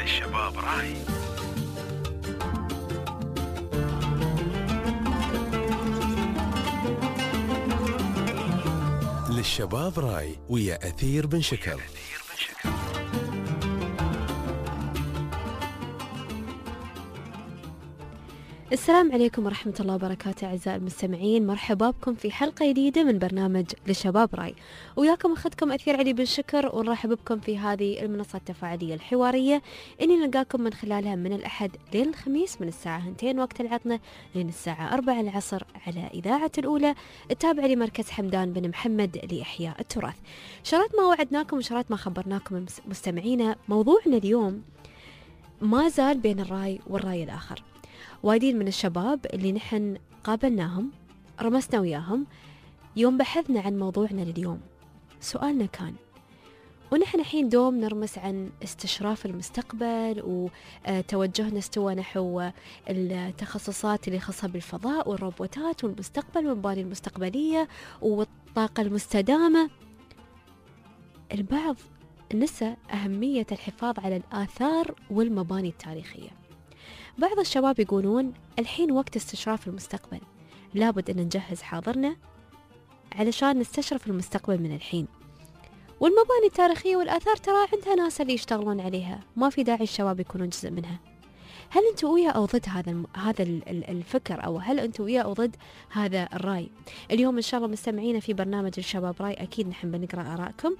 للشباب راي. للشباب راي ويا أثير بن شكر. السلام عليكم ورحمة الله وبركاته أعزائي المستمعين، مرحبا بكم في حلقة جديدة من برنامج للشباب راي. وياكم أخذكم أثير علي بن شكر، ونرحب بكم في هذه المنصة التفاعلية الحوارية اللي نلقاكم من خلالها من الأحد لين الخميس من الساعة 2 وقت العطنة لين الساعة 4 العصر على إذاعة الأولى التابعة لمركز حمدان بن محمد لإحياء التراث. شرط ما وعدناكم وشرط ما خبرناكم مستمعينا، موضوعنا اليوم ما زال بين الرأي والرأي الآخر. وايدين من الشباب اللي نحن قابلناهم رمسنا وياهم يوم بحثنا عن موضوعنا لليوم. سؤالنا كان، ونحن الحين دوم نرمس عن استشراف المستقبل، وتوجهنا استوى نحو التخصصات اللي خاصة بالفضاء والروبوتات والمستقبل والمباني المستقبلية والطاقة المستدامة. البعض نسى أهمية الحفاظ على الآثار والمباني التاريخية. بعض الشباب يقولون الحين وقت استشراف المستقبل، لابد أن نجهز حاضرنا علشان نستشرف المستقبل من الحين. والمباني التاريخية والآثار ترى عندها ناس اللي يشتغلون عليها، ما في داعي الشباب يكونون جزء منها. هل أنتوا ويا أو ضد هذا الفكر، أو هل أنتوا ويا أو ضد هذا الرأي؟ اليوم إن شاء الله مستمعينا في برنامج الشباب رأي أكيد نحن بنقرأ آرائكم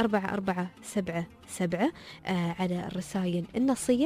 4477 على الرسائل النصية،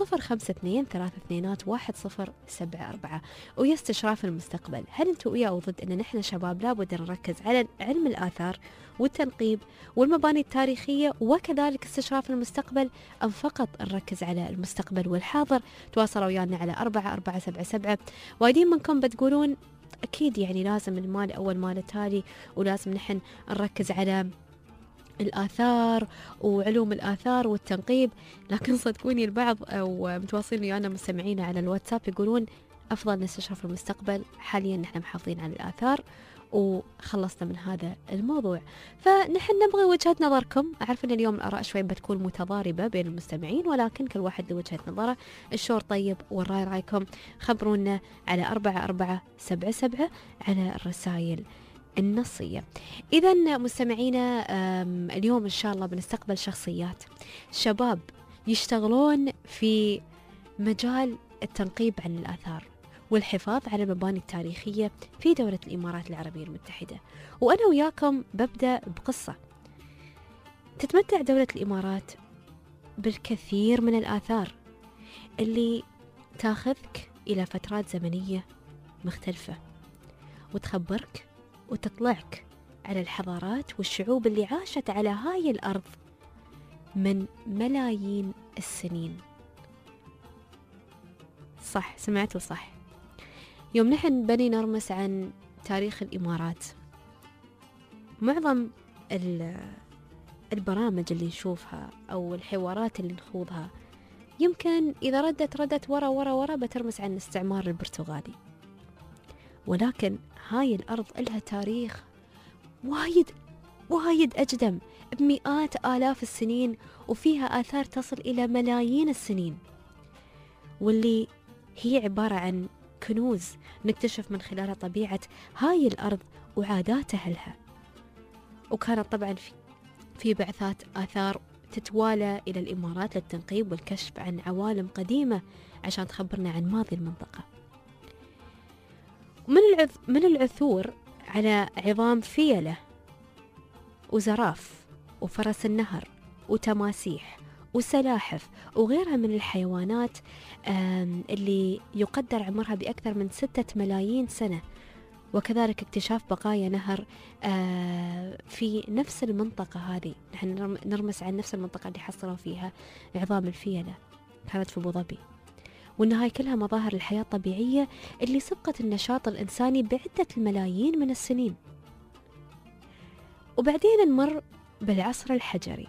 و0523211074. ويا استشراف المستقبل، هل أنتوا ويا أو ضد أن نحن شباب لابد نركز على علم الآثار والتنقيب والمباني التاريخية وكذلك استشراف المستقبل، أم فقط نركز على المستقبل والحاضر؟ تواصلوا ويانا على 4477. وايدين منكم بتقولون أكيد يعني لازم المال أول مال تالي، ولازم نحن نركز على الآثار وعلوم الآثار والتنقيب. لكن صدقوني البعض أو متواصلين ويانا مستمعين على الواتساب يقولون أفضل نستشرف المستقبل، حاليا نحن محافظين على الآثار وخلصنا من هذا الموضوع. فنحن نبغي وجهة نظركم. أعرف أن اليوم الآراء شوي بتكون متضاربة بين المستمعين، ولكن كل واحد له وجهة نظره. الشور طيب والرأي رايكم. خبرونا على 4477 على الرسائل النصية. إذا مستمعينا، اليوم إن شاء الله بنستقبل شخصيات شباب يشتغلون في مجال التنقيب عن الآثار والحفاظ على المباني التاريخية في دولة الإمارات العربية المتحدة. وأنا وياكم ببدأ بقصة. تتمتع دولة الإمارات بالكثير من الآثار اللي تاخذك إلى فترات زمنية مختلفة، وتخبرك وتطلعك على الحضارات والشعوب اللي عاشت على هاي الأرض من ملايين السنين. صح، سمعتوا صح. يوم نحن بني نرمس عن تاريخ الإمارات، معظم البرامج اللي نشوفها أو الحوارات اللي نخوضها يمكن إذا ردت ورا ورا ورا بترمس عن الاستعمار البرتغالي. ولكن هاي الأرض لها تاريخ وايد أجدم بمئات آلاف السنين، وفيها آثار تصل إلى ملايين السنين، واللي هي عبارة عن كنوز نكتشف من خلالها طبيعة هاي الأرض وعادات أهلها. وكانت طبعا في بعثات آثار تتوالى إلى الإمارات للتنقيب والكشف عن عوالم قديمة عشان تخبرنا عن ماضي المنطقة. من العثور على عظام فيلة وزراف وفرس النهر وتماسيح وسلاحف وغيرها من الحيوانات اللي يقدر عمرها بأكثر من 6 ملايين سنة، وكذلك اكتشاف بقايا نهر في نفس المنطقة هذه. نحن نرمس عن نفس المنطقة اللي حصلوا فيها عظام الفيلة، كانت في أبو ظبي. وإن هاي كلها مظاهر الحياة الطبيعية اللي سبقت النشاط الإنساني بعدة الملايين من السنين. وبعدين نمر بالعصر الحجري،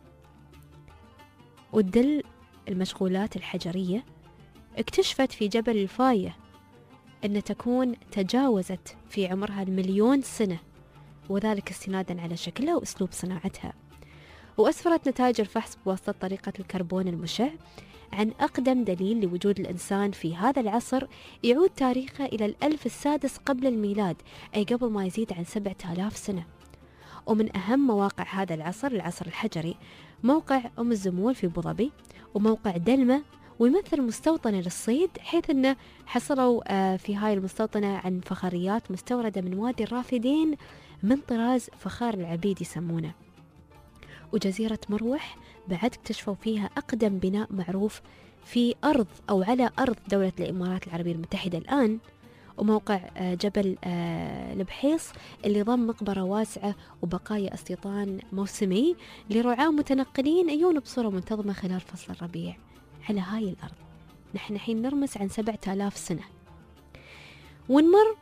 وتدل المشغولات الحجرية اكتشفت في جبل الفاية أن تكون تجاوزت في عمرها 1,000,000 سنة، وذلك استنادا على شكلها وأسلوب صناعتها. وأسفرت نتائج الفحص بواسطة طريقة الكربون المشع عن أقدم دليل لوجود الإنسان في هذا العصر يعود تاريخه إلى 1000 السادس قبل الميلاد، أي قبل ما يزيد عن 7000 سنة. ومن أهم مواقع هذا العصر الحجري موقع أم الزمول في أبو ظبي، وموقع دلمة، ويمثل مستوطنة للصيد، حيث أنه حصلوا في هاي المستوطنة عن فخاريات مستوردة من وادي الرافدين من طراز فخار العبيد يسمونه. وجزيرة مروح بعد اكتشفوا فيها أقدم بناء معروف في أرض أو على أرض دولة الإمارات العربية المتحدة الآن، وموقع جبل البحيص اللي ضم مقبرة واسعة وبقايا استيطان موسمي لرعاة متنقلين يجون بصورة منتظمة خلال فصل الربيع على هاي الأرض. نحن حين نرمس عن 7000 سنة. ونمر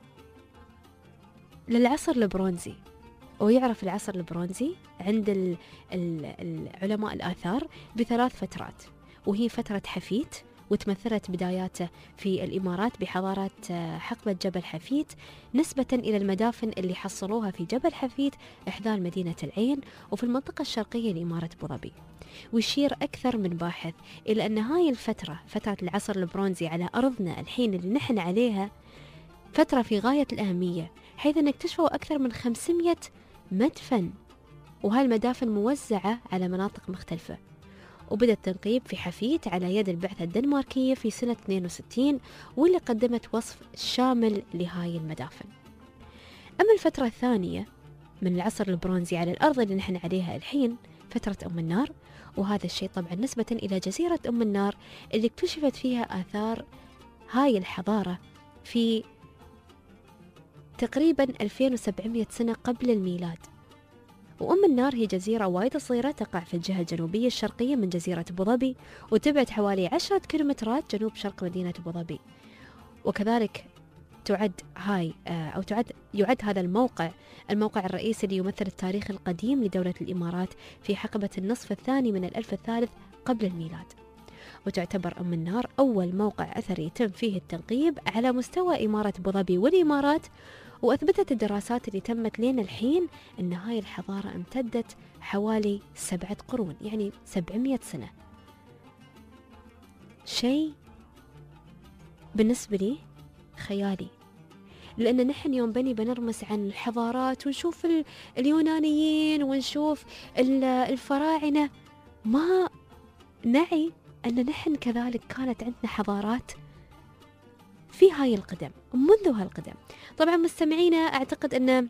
للعصر البرونزي. ويعرف العصر البرونزي عند العلماء الآثار بثلاث فترات، وهي فترة حفيت، وتمثلت بداياته في الإمارات بحضارة حقبة جبل حفيت، نسبة إلى المدافن اللي حصلوها في جبل حفيت إحدى مدينة العين وفي المنطقة الشرقية لإمارة أبو ظبي. ويشير أكثر من باحث إلى أن هاي الفترة، فترة العصر البرونزي على أرضنا الحين اللي نحن عليها، فترة في غاية الأهمية، حيث أن اكتشفوا أكثر من 500 مدفن، وهاي المدافن موزعة على مناطق مختلفة. وبدأ التنقيب في حفيت على يد البعثة الدنماركية في سنة 62، واللي قدمت وصف شامل لهاي المدافن. أما الفترة الثانية من العصر البرونزي على الأرض اللي نحن عليها الحين، فترة أم النار، وهذا الشيء طبعا نسبة إلى جزيرة أم النار اللي اكتشفت فيها آثار هاي الحضارة في تقريبا 2700 سنة قبل الميلاد. وأم النار هي جزيرة وايد صغيرة تقع في الجهة الجنوبية الشرقية من جزيرة أبو ظبي، وتبعد حوالي 10 كيلومترات جنوب شرق مدينة أبو ظبي. وكذلك يعد هذا الموقع الرئيسي اللي يمثل التاريخ القديم لدولة الإمارات في حقبة النصف الثاني من الألف الثالث قبل الميلاد. وتعتبر أم النار أول موقع أثري يتم فيه التنقيب على مستوى إمارة أبو ظبي والإمارات. وأثبتت الدراسات اللي تمت لين الحين أن هاي الحضارة امتدت حوالي 7 قرون، يعني 700 سنة. شيء بالنسبة لي خيالي، لأن نحن يوم بنرمس عن الحضارات ونشوف اليونانيين ونشوف الفراعنة، ما نعي أن نحن كذلك كانت عندنا حضارات في هاي القدم منذ هالقدم. طبعا مستمعينا، أعتقد أن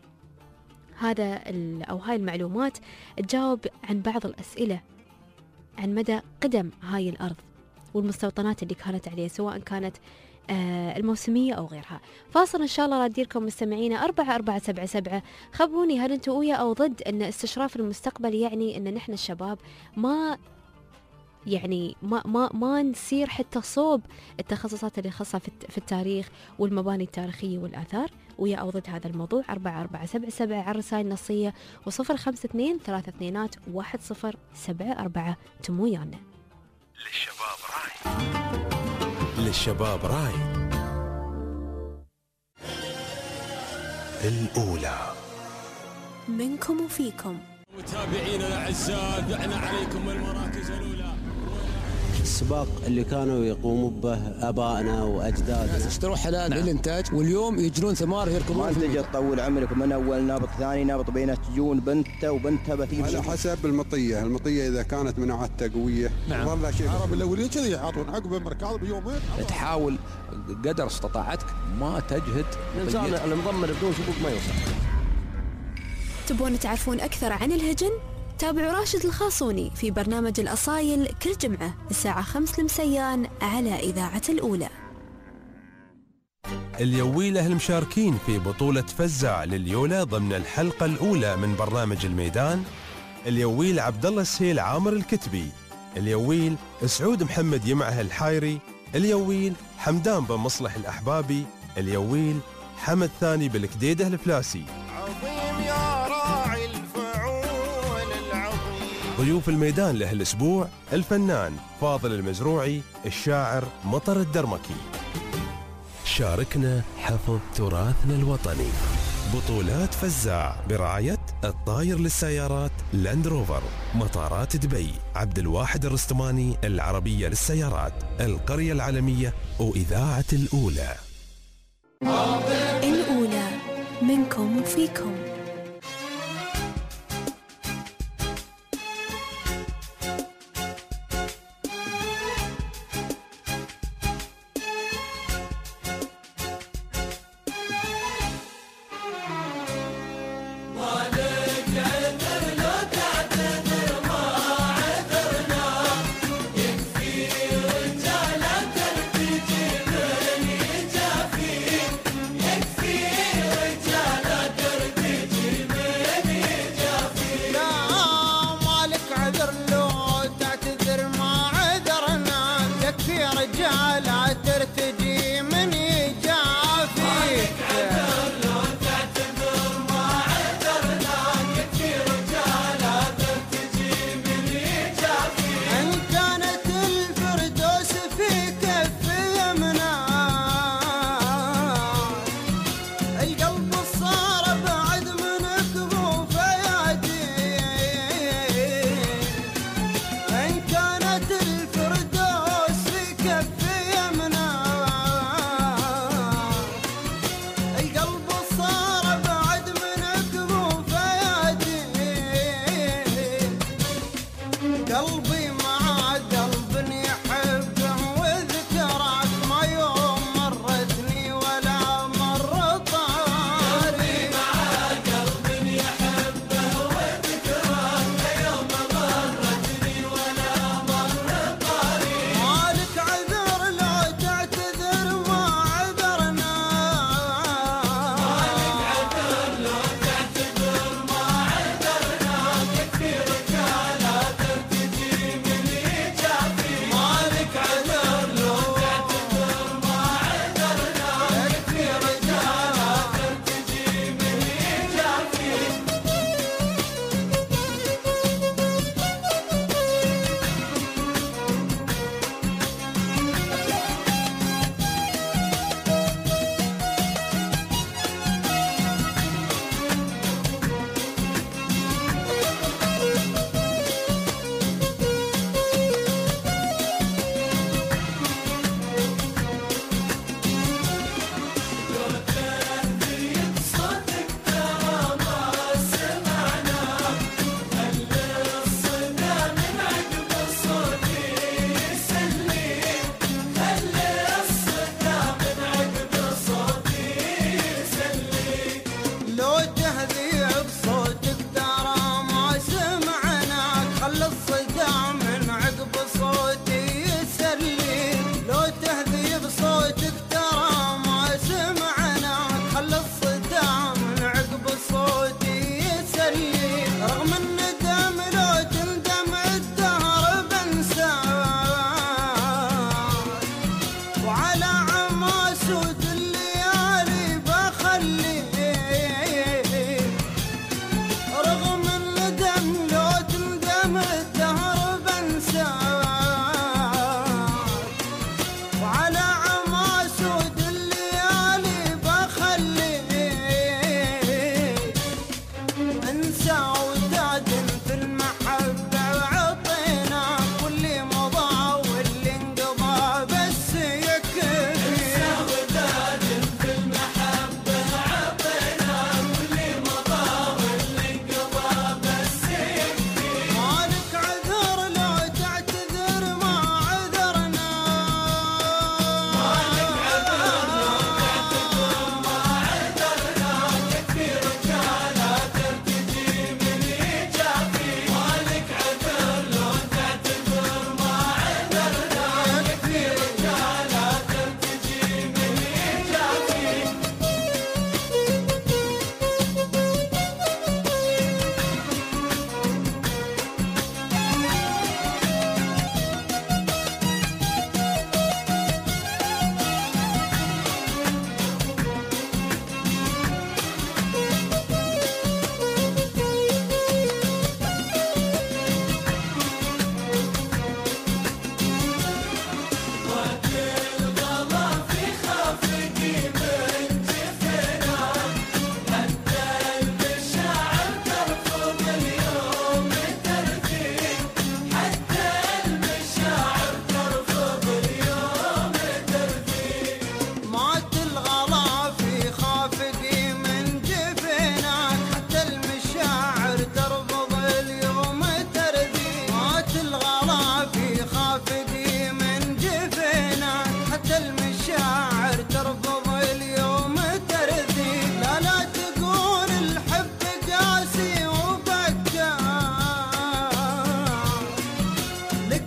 هاي المعلومات تجاوب عن بعض الأسئلة عن مدى قدم هاي الأرض والمستوطنات اللي كانت عليها، سواء كانت الموسمية أو غيرها. فاصل إن شاء الله رادي لكم مستمعينا 4477. خبروني، هل أنتوا ويا أو ضد أن استشراف المستقبل يعني أن نحن الشباب ما نسير حتى صوب التخصصات اللي خاصة في التاريخ والمباني التاريخية والآثار؟ ويا أو ضد هذا الموضوع 4477 على الرسائل النصية، و052 32 1074. تمو يانا. للشباب راي الأولى منكم وفيكم. متابعينا الأعزاء، دعنا عليكم المراكز الأولى. السباق اللي كانوا يقوموا به آبائنا وأجدادنا، اشتروا حلال للإنتاج، واليوم يجرون ثمار يركبون. ما تجي تطول عمرك من أول نابط ثاني نابط بينات، تجون بنته وبنتها بتيجي على حسب المطية إذا كانت مناعتها قوية. نعم. والله شيء العرب الأولين كذي يعطون عقب المركض بيومين. تحاول قدر استطاعتك ما تجهد الإنسان المضمر بدون سبوق ما يوصل. تبون تعرفون أكثر عن الهجن؟ تابعوا راشد الخاصوني في برنامج الأصايل كل جمعة الساعة 5 المسيان على إذاعة الأولى. اليويلة المشاركين في بطولة فزع لليولة ضمن الحلقة الأولى من برنامج الميدان: اليويل عبد الله السهيل عامر الكتبي، اليويل سعود محمد يمعه الحايري، اليويل حمدان بن مصلح الأحبابي، اليويل حمد ثاني بالكديده الفلاسي. عظيم يا راعي الفعول العظيم. ضيوف الميدان لهالأسبوع: الفنان فاضل المزروعي، الشاعر مطر الدرمكي. شاركنا حفظ تراثنا الوطني. بطولات فزاع برعاية الطاير للسيارات لاند روفر، مطارات دبي، عبد الواحد الرستماني العربية للسيارات، القرية العالمية وإذاعة الأولى. الأولى منكم وفيكم.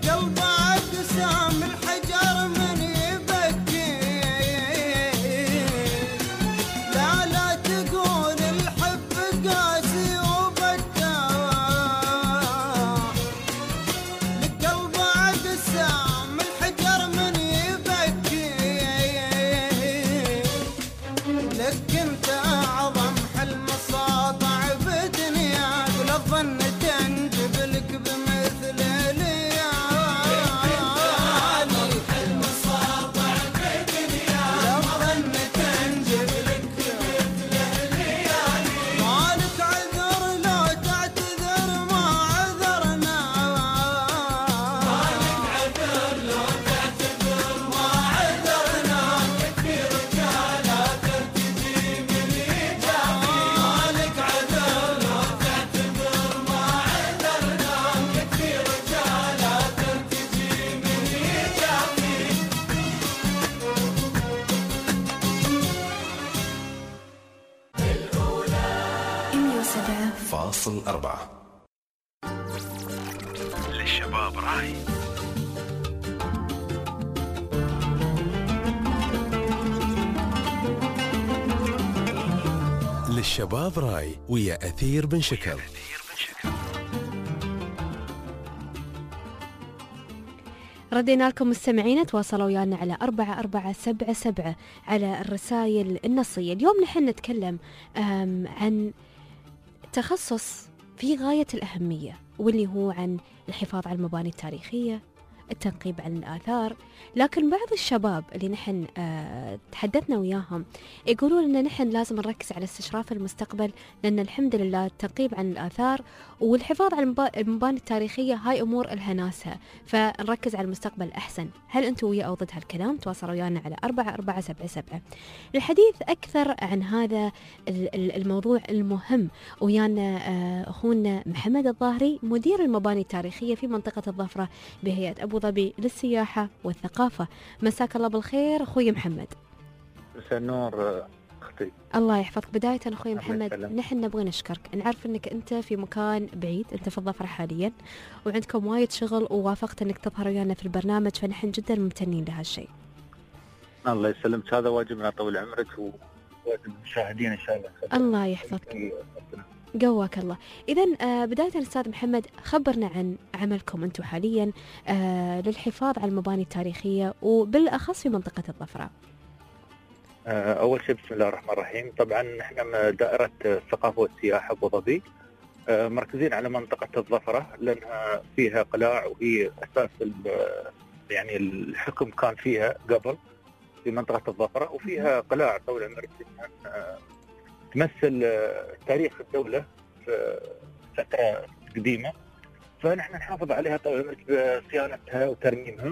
لقلب أقسام الحجر من يبكي لا تقول الحب قاسي وبتاع لقلب أقسام الحجر من يبكي لك انت أعظم حلم ساطع بدنياك ولا ظن تنجب لك بمثل فاصل 4 للشباب راي. للشباب راي ويا أثير بن شكر. ردينا لكم مستمعين، تواصلوا ويانا على 4477 على الرسائل النصية. اليوم نحن نتكلم عن تخصص في غاية الأهمية، واللي هو عن الحفاظ على المباني التاريخية، التنقيب عن الآثار. لكن بعض الشباب اللي نحن تحدثنا وياهم يقولون أن نحن لازم نركز على استشراف المستقبل، لأن الحمد لله التنقيب عن الآثار والحفاظ على المباني التاريخية هاي أمور إلها ناسها، فنركز على المستقبل أحسن. هل أنتم ويا أو ضد هالكلام؟ تواصلوا ويانا على 4477. للحديث أكثر عن هذا الموضوع المهم ويانا أخونا محمد الظاهري، مدير المباني التاريخية في منطقة الظفرة بهيئة أبو ظبي للسياحة والثقافة. مساك الله بالخير أخوي محمد. مساء النور أختي. الله يحفظك. بداية أخوي محمد، نحن نبغى نشكرك، نعرف أنك أنت في مكان بعيد، أنت في الظفرة حاليا وعندكم وايد شغل، ووافقت أنك تظهر ويانا في البرنامج، فنحن جدا ممتنين لهالشيء. الله يسلمك، هذا واجبنا طول عمرك وواجب المشاهدين إن شاء الله. الله يحفظك، قواك الله. إذن بداية أستاذ محمد، خبرنا عن عملكم أنتم حاليا للحفاظ على المباني التاريخية وبالأخص في منطقة الظفرة. أول شيء بسم الله الرحمن الرحيم. طبعا احنا دائرة الثقافة والسياحة أبو ظبي مركزين على منطقة الظفرة، لأنها فيها قلاع وهي أساس يعني الحكم كان فيها قبل في منطقة الظفرة، وفيها قلاع طول عمرك تمثل تاريخ الدولة في فترة قديمة، فنحن نحافظ عليها طول عمرك بصيانتها وترميمها،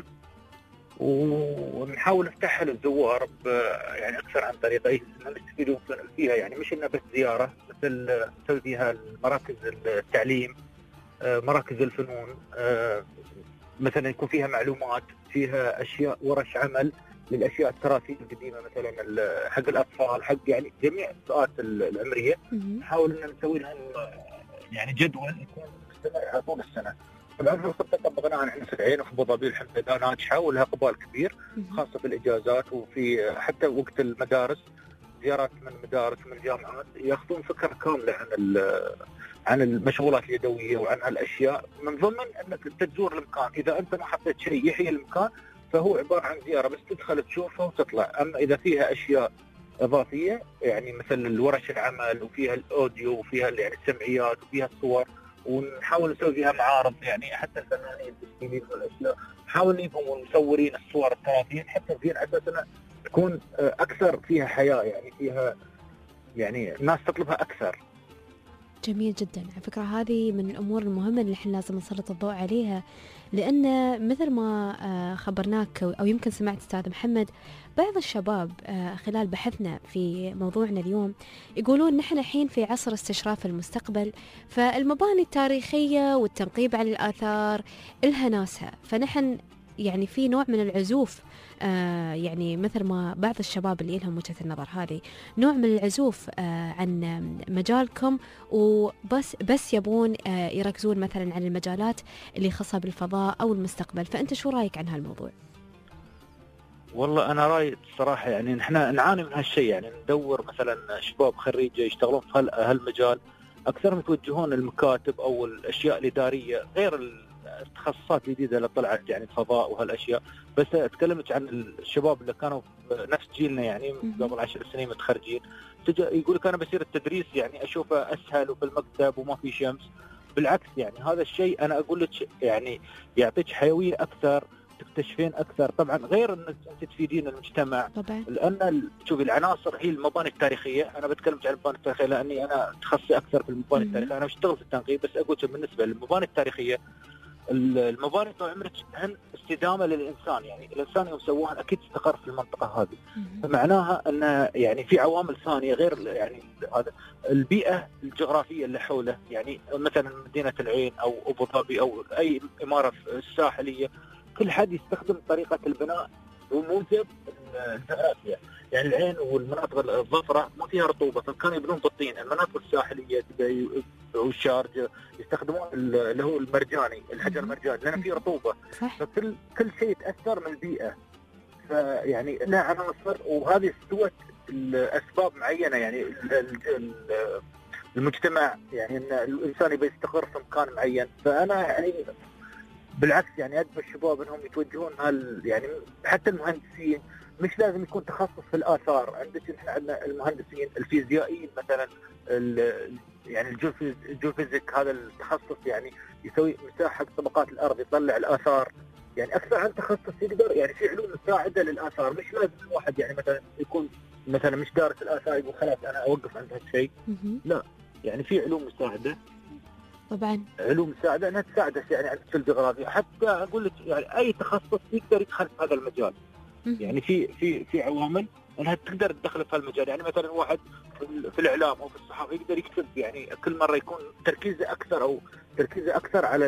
ونحاول نفتحها للزوار يعني أكثر عن طريقة نستفيدون فيها، يعني مش إنها بس زيارة، مثل نسوي فيها مراكز التعليم، مراكز الفنون، مثلا يكون فيها معلومات، فيها أشياء ورش عمل للأشياء التراثية القديمة، مثلا حق الأطفال، حق يعني جميع الفئات العمرية. نحاول إن نسوي لهم يعني جدول يكون مستمر على طول السنة. طبعا في الخطة طبقناها نحن في العين وفي أبو ظبي الحمد لله ناجحة ولها قبال كبير، خاصة في الإجازات وفي حتى وقت المدارس، زيارات من المدارس من الجامعات ياخذون فكرة كاملة عن المشغولات اليدوية وعن هالأشياء، من ضمن أنك أنت تزور المكان. إذا أنت ما حطيت شيء يحيي المكان فهو عبارة عن زيارة بس تدخل تشوفها وتطلع. أما إذا فيها أشياء إضافية يعني مثل الورش العمل وفيها الأوديو وفيها يعني السمعيات وفيها الصور، ونحاول نسوي فيها معارض، يعني حتى الفنانين التسجيليين والأشياء نحاول نجيبهم المصورين الصور التراثيين حتى فيها على أساس تكون أكثر فيها حياة، يعني فيها يعني الناس تطلبها أكثر. جميل جدا. على فكرة هذه من الأمور المهمة اللي احنا لازم نسلط الضوء عليها، لأن مثل ما خبرناك أو يمكن سمعت أستاذ محمد، بعض الشباب خلال بحثنا في موضوعنا اليوم يقولون نحن الحين في عصر استشراف المستقبل، فالمباني التاريخية والتنقيب عن الآثار إلها ناسها، فنحن يعني في نوع من العزوف، يعني مثل ما بعض الشباب اللي لهم وجهة النظر هذه، نوع من العزوف عن مجالكم، وبس يبون يركزون مثلا على المجالات اللي خاصة بالفضاء أو المستقبل. فأنت شو رأيك عن هالموضوع؟ والله أنا رأيي الصراحة يعني نحن نعاني من هالشيء، يعني ندور مثلا شباب خريجة يشتغلون في هالمجال، أكثر يتوجهون المكاتب أو الأشياء الإدارية غير التخصصات الجديدة اللي طلعت، يعني الفضاء وهالأشياء. بس تكلمت عن الشباب اللي كانوا نفس جيلنا يعني قبل 10 سنين متخرجين، يقول لك أنا بصير التدريس يعني أشوفه أسهل وفي المكتب وما في شمس. بالعكس يعني هذا الشيء أنا أقول لك يعني يعطيك حيوية أكثر، تكتشفين أكثر. طبعا غير أنك أنت تفيدين المجتمع طبعا. لأن شوفي العناصر هي المباني التاريخية. أنا بتكلم عن المباني التاريخية لأني أنا تخصصي أكثر في المباني التاريخية، أنا بشتغل في التنقيب. بس أقول بالنسبة للمباني التاريخية، المباني طول عمرك عن استدامة للإنسان، يعني الإنسان يوم سواها أكيد استقر في المنطقة هذه، فمعناها أن يعني في عوامل ثانية غير يعني هذا البيئة الجغرافية اللي حوله. يعني مثلا مدينة العين أو أبو ظبي أو أي إمارة الساحلية، كل حد يستخدم طريقة البناء بموجب الجغرافيا. يعني العين والمناطق الظفرة ما فيها رطوبة، فكانوا يبنون بالطين. المناطق الساحلية والشارجة يستخدمون اللي هو المرجاني، الحجر المرجاني، لأن فيه رطوبة. فكل شيء يتأثر من البيئة، فيعني لها عناصر، وهذه استوت الأسباب معينة. يعني المجتمع يعني إن الإنسان يبي يستقر في مكان معين. فأنا يعني بالعكس يعني أدعو الشباب انهم يتوجهون يعني حتى المهندسين مش لازم يكون تخصص في الآثار. عندنا المهندسين الفيزيائيين مثلا، يعني الجيوفيزيك هذا التخصص يعني يسوي مساحة طبقات الأرض، يطلع الآثار. يعني أكثر عن تخصص يقدر يعني في علوم مساعدة للآثار. مش لازم الواحد يعني مثلا يكون مثلا مش دارس الآثار يقول خلاص أنا أوقف عند هالشيء. لا، يعني في علوم مساعدة طبعا، علوم مساعدة أنها تساعدك يعني في الجغرافيا. حتى أقول لك يعني أي تخصص يقدر يدخل في هذا المجال. يعني في عوامل أنها تقدر تدخل في المجال. يعني مثلا واحد في الإعلام أو في الصحافة يقدر يكتب، يعني كل مرة يكون تركيزه أكثر على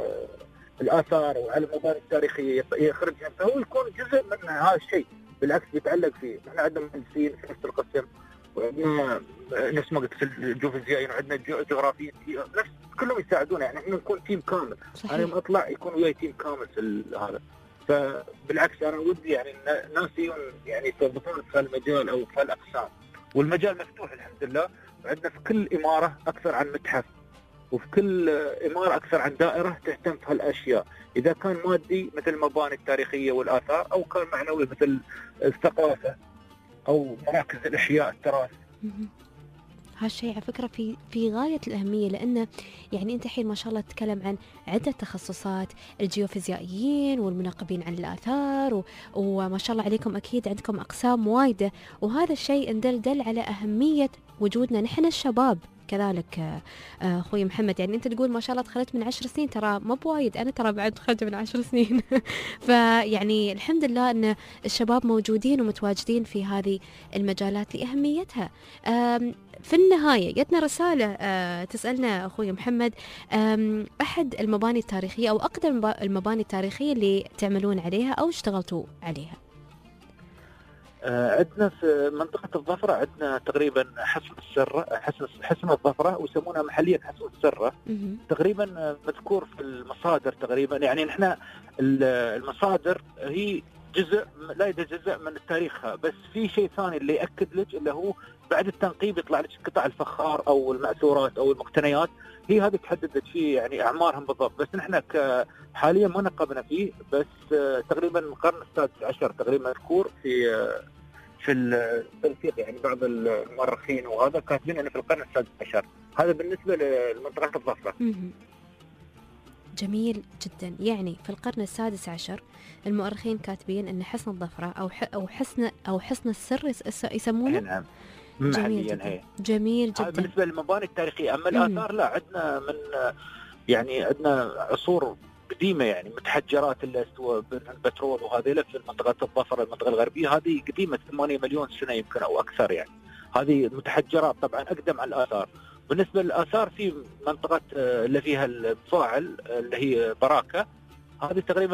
الآثار وعلى المباني التاريخية يخرجها، فهو يكون جزء من هذا الشيء. بالعكس بيتعلق فيه. نحن عندنا مهندسين في نفس القسم، وعندنا نفس ما قلت في الجيوفيزيائيين، وعندنا جغرافيين، نفس كلهم يساعدونا. يعني احنا نكون تيم كامل. صحيح. انا لما اطلع يكون وياي تيم كامل في هذا. فبالعكس انا ودي يعني الناس يعني يتوظفون في المجال او في الاقسام، والمجال مفتوح الحمد لله. وعندنا في كل اماره اكثر عن متحف، وفي كل اماره اكثر عن دائره تهتم في هالاشياء. اذا كان مادي مثل المباني التاريخيه والاثار، او كان معنوي مثل الثقافه او مراكز الاحياء التراث. هالشيء على فكرة في غاية الأهمية، لأنه يعني أنت حين ما شاء الله تتكلم عن عدة تخصصات، الجيوفيزيائيين والمناقبين عن الآثار وما شاء الله عليكم أكيد عندكم أقسام وايدة. وهذا الشيء دل على أهمية وجودنا نحن الشباب كذلك. أخوي محمد، يعني أنت تقول ما شاء الله دخلت من 10 سنين، ترى ما بوايد، أنا ترى بعد دخلت من 10 سنين. فيعني الحمد لله أن الشباب موجودين ومتواجدين في هذه المجالات لأهميتها. في النهاية جتنا رسالة تسألنا أخوي محمد، أحد المباني التاريخية أو أقدم المباني التاريخية اللي تعملون عليها أو اشتغلتوا عليها. عندنا في منطقة الظفرة عندنا تقريبا حصن السرة، حصن الظفرة، ويسمونها محلية حصن السرة. تقريبا مذكور في المصادر تقريبا. يعني نحن المصادر هي جزء لا يتجزأ من تاريخها، بس في شيء ثاني اللي يأكد لك اللي هو بعد التنقيب يطلع لك قطع الفخار أو المعثورات أو المقتنيات، هي هذه تحدد لك فيه يعني أعمارهم بالضبط. بس نحن حاليا ما نقبنا فيه، بس تقريبا من القرن السادس عشر تقريبا مذكور في التلفيق. يعني بعض المؤرخين وهذا كاتبين أنه في القرن السادس عشر. هذا بالنسبة لمنطقة الظفرة. جميل جدا. يعني في القرن السادس عشر المؤرخين كاتبين أن حصن الظفرة أو حصن السر يسمونه. نعم. جميل جدا. جميل جدا. بالنسبة للمباني التاريخية. أما الآثار لا، عندنا من يعني عندنا عصور قديمة، يعني متحجرات اللي استوى بالبترول وهذه في منطقة الظفرة المنطقة الغربية، هذه قديمة 8 مليون سنة يمكن أو أكثر. يعني هذه متحجرات طبعا أقدم على الآثار. بالنسبة للآثار في منطقة اللي فيها المفاعل اللي هي براكة، هذه تقريبا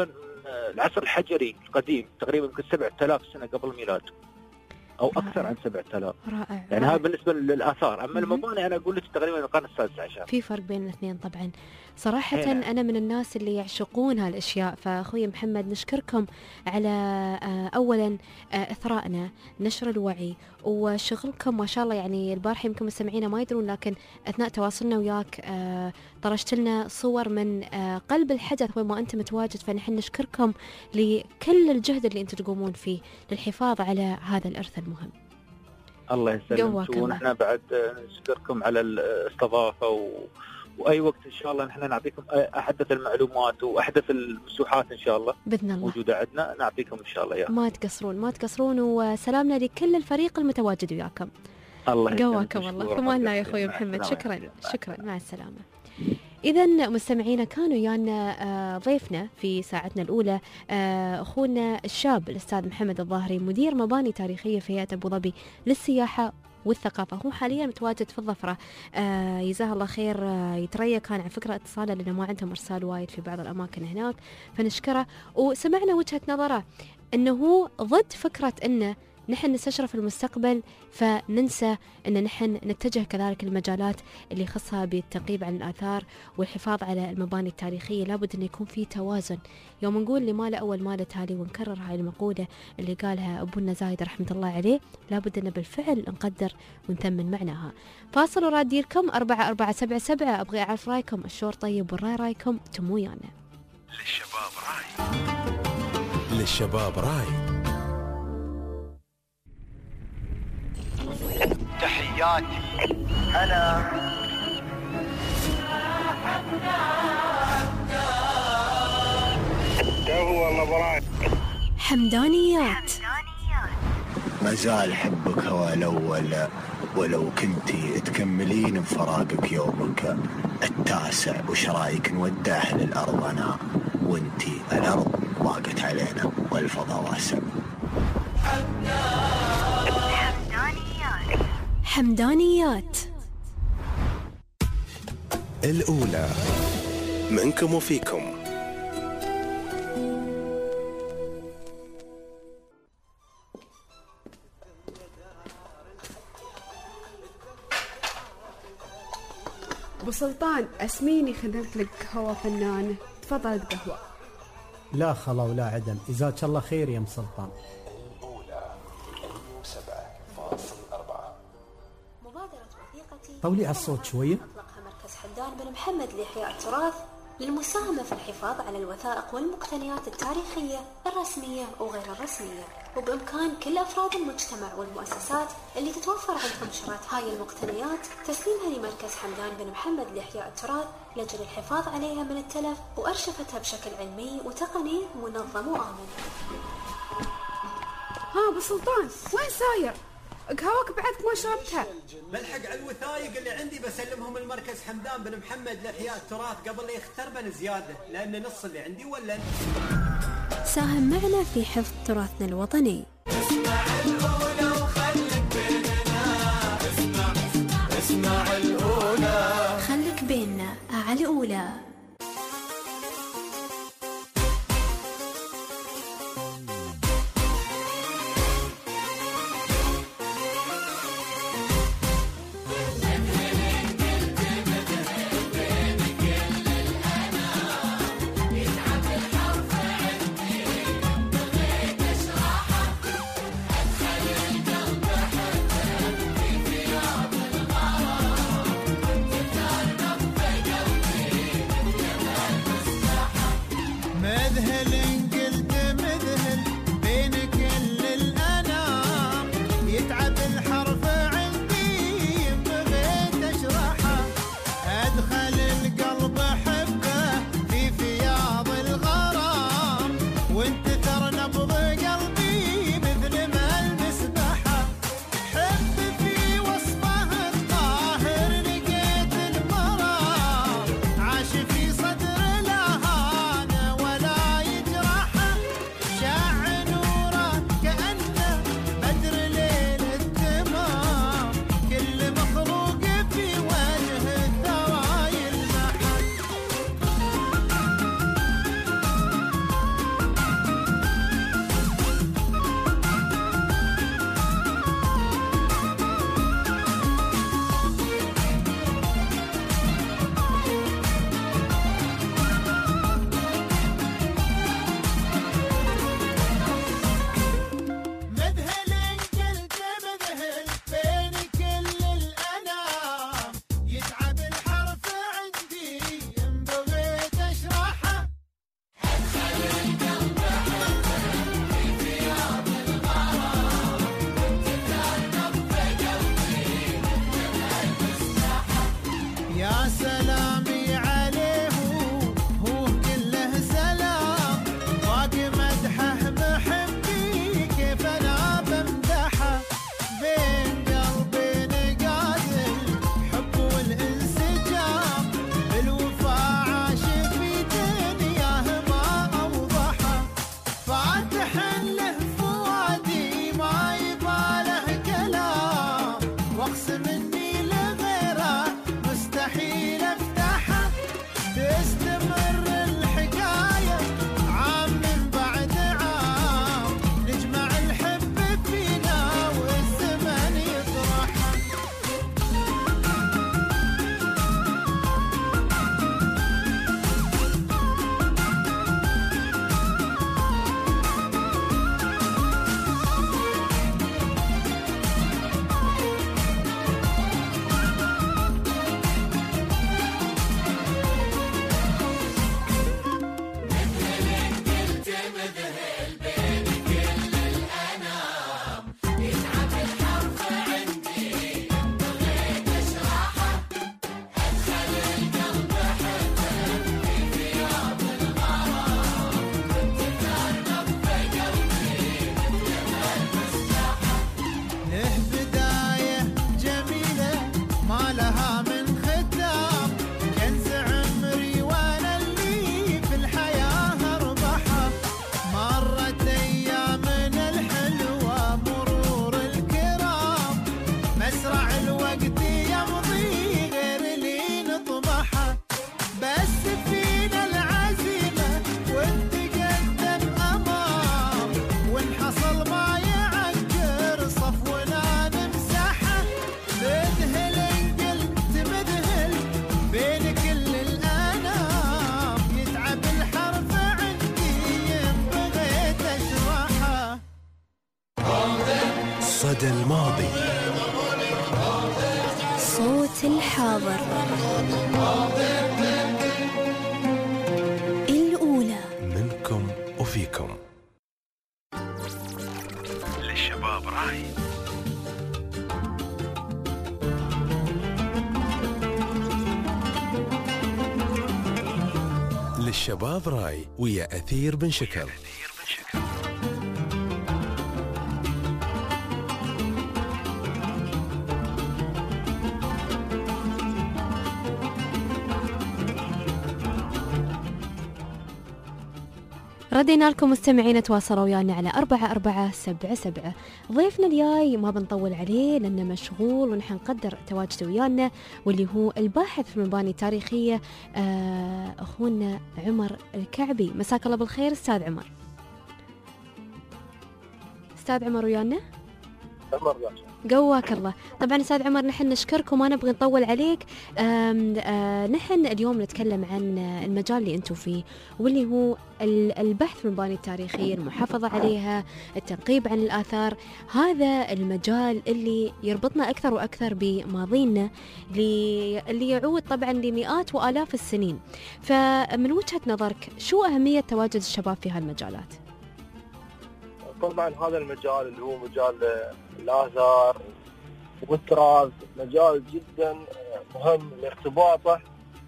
العصر الحجري القديم، تقريبا يمكن 7000 سنة قبل الميلاد أو أكثر عن 7000. رائع. يعني هذا بالنسبة للآثار. أما المباني أنا أقول لك تقريبا القرن السادس عشر. في فرق بين الاثنين طبعا. صراحة أنا من الناس اللي يعشقون هالأشياء، فأخوي محمد نشكركم على أولا إثراءنا، نشر الوعي وشغلكم ما شاء الله. يعني البارحة يمكن مستمعينا ما يدرون، لكن أثناء تواصلنا وياك طرشت لنا صور من قلب الحدث وين ما أنت متواجد، فنحن نشكركم لكل الجهد اللي أنتم تقومون فيه للحفاظ على هذا الإرث المهم. الله يسلمك. ونحن بعد نشكركم على الاستضافة واي وقت ان شاء الله نحن نعطيكم احدث المعلومات واحدث المسوحات ان شاء الله باذن الله موجوده عندنا، نعطيكم ان شاء الله اياها. ما تقصرون وسلامنا لكل الفريق المتواجد وياكم. الله قواكم والله. في امان الله يا اخوي محمد. شكرا مع السلامه. إذا مستمعينا كانوا ويانا ضيفنا في ساعتنا الأولى أخونا الشاب الأستاذ محمد الظاهري، مدير مباني تاريخية في هيئة أبو ظبي للسياحة والثقافة. هو حاليا متواجد في الظفرة، جزاه الله خير. يتريا كان على فكرة اتصاله لأنه ما عندهم إرسال وايد في بعض الأماكن هناك، فنشكره. وسمعنا وجهة نظره أنه هو ضد فكرة أنه نحن نستشرف المستقبل فننسى أن نحن نتجه كذلك المجالات اللي يخصها بالتنقيب عن الآثار والحفاظ على المباني التاريخية. لابد أن يكون في توازن. يوم نقول اللي ما له أول ما له تالي، ونكرر هاي المقولة اللي قالها أبونا زايد رحمة الله عليه، لابد أن بالفعل نقدر ونثمن معناها. فاصل ورادي لكم 4477. أبغي أعرف رايكم، الشور طيب والراي رايكم تمو يانا. للشباب راي. تحياتي أنا حمدانيات. ما زال حبك هو الأول، ولو كنتي تكملين بفراقك يومك التاسع، وش رايك نودعه للأرض أنا وانتي؟ الأرض ضاقت علينا والفضاء واسع. حمدانيات الأولى منكم وفيكم. أبو سلطان اسميني خذلت لك قهوة فنانة، تفضل بقهوة. لا خلا ولا عدم، جزاك الله خير يا ام سلطان. الأولى 7.4. مبادرة وثيقتي طولي على الصوت شوية. أطلقها مركز حمدان بن محمد لإحياء التراث للمساهمة في الحفاظ على الوثائق والمقتنيات التاريخية الرسمية وغير الرسمية، وبإمكان كل أفراد المجتمع والمؤسسات اللي تتوفر عندهم شراط هاي المقتنيات تسليمها لمركز حمدان بن محمد لإحياء التراث لأجل الحفاظ عليها من التلف وأرشفتها بشكل علمي وتقني منظم وآمن. ها أبو سلطان وين ساير؟ قهوك بعدك ما شربتها. بلحق على الوثائق اللي عندي بسلمهم المركز حمدان بن محمد لإحياء التراث قبل لا يختربن زيادة، لأن نص اللي عندي ولا. ساهم معنا في حفظ تراثنا الوطني. اسمع الأولى وخليك بيننا. اسمع الأولى خليك بيننا على الأولى. صدى الماضي، صوت الحاضر، الأولى منكم وفيكم. للشباب راي. للشباب راي ويا أثير بن شكر. ردينا لكم مستمعين، تواصلوا ويانا على 4477. ضيفنا الجاي ما بنطول عليه لأنه مشغول ونحن نقدر تواجده ويانا، واللي هو الباحث في المباني التاريخية أخونا عمر الكعبي. مساك الله بالخير أستاذ عمر. أستاذ عمر ويانا؟ قواك الله. طبعا أستاذ عمر نحن نشكركم، ما نبغي نطول عليك. نحن اليوم نتكلم عن المجال اللي أنتم فيه، واللي هو البحث في المباني التاريخية، المحافظة عليها، التنقيب عن الآثار. هذا المجال اللي يربطنا أكثر وأكثر بماضينا اللي يعود طبعا لمئات وآلاف السنين. فمن وجهة نظرك شو أهمية تواجد الشباب في هالمجالات؟ طبعا هذا المجال اللي هو مجال الآثار والتراث مجال جدا مهم لارتباطه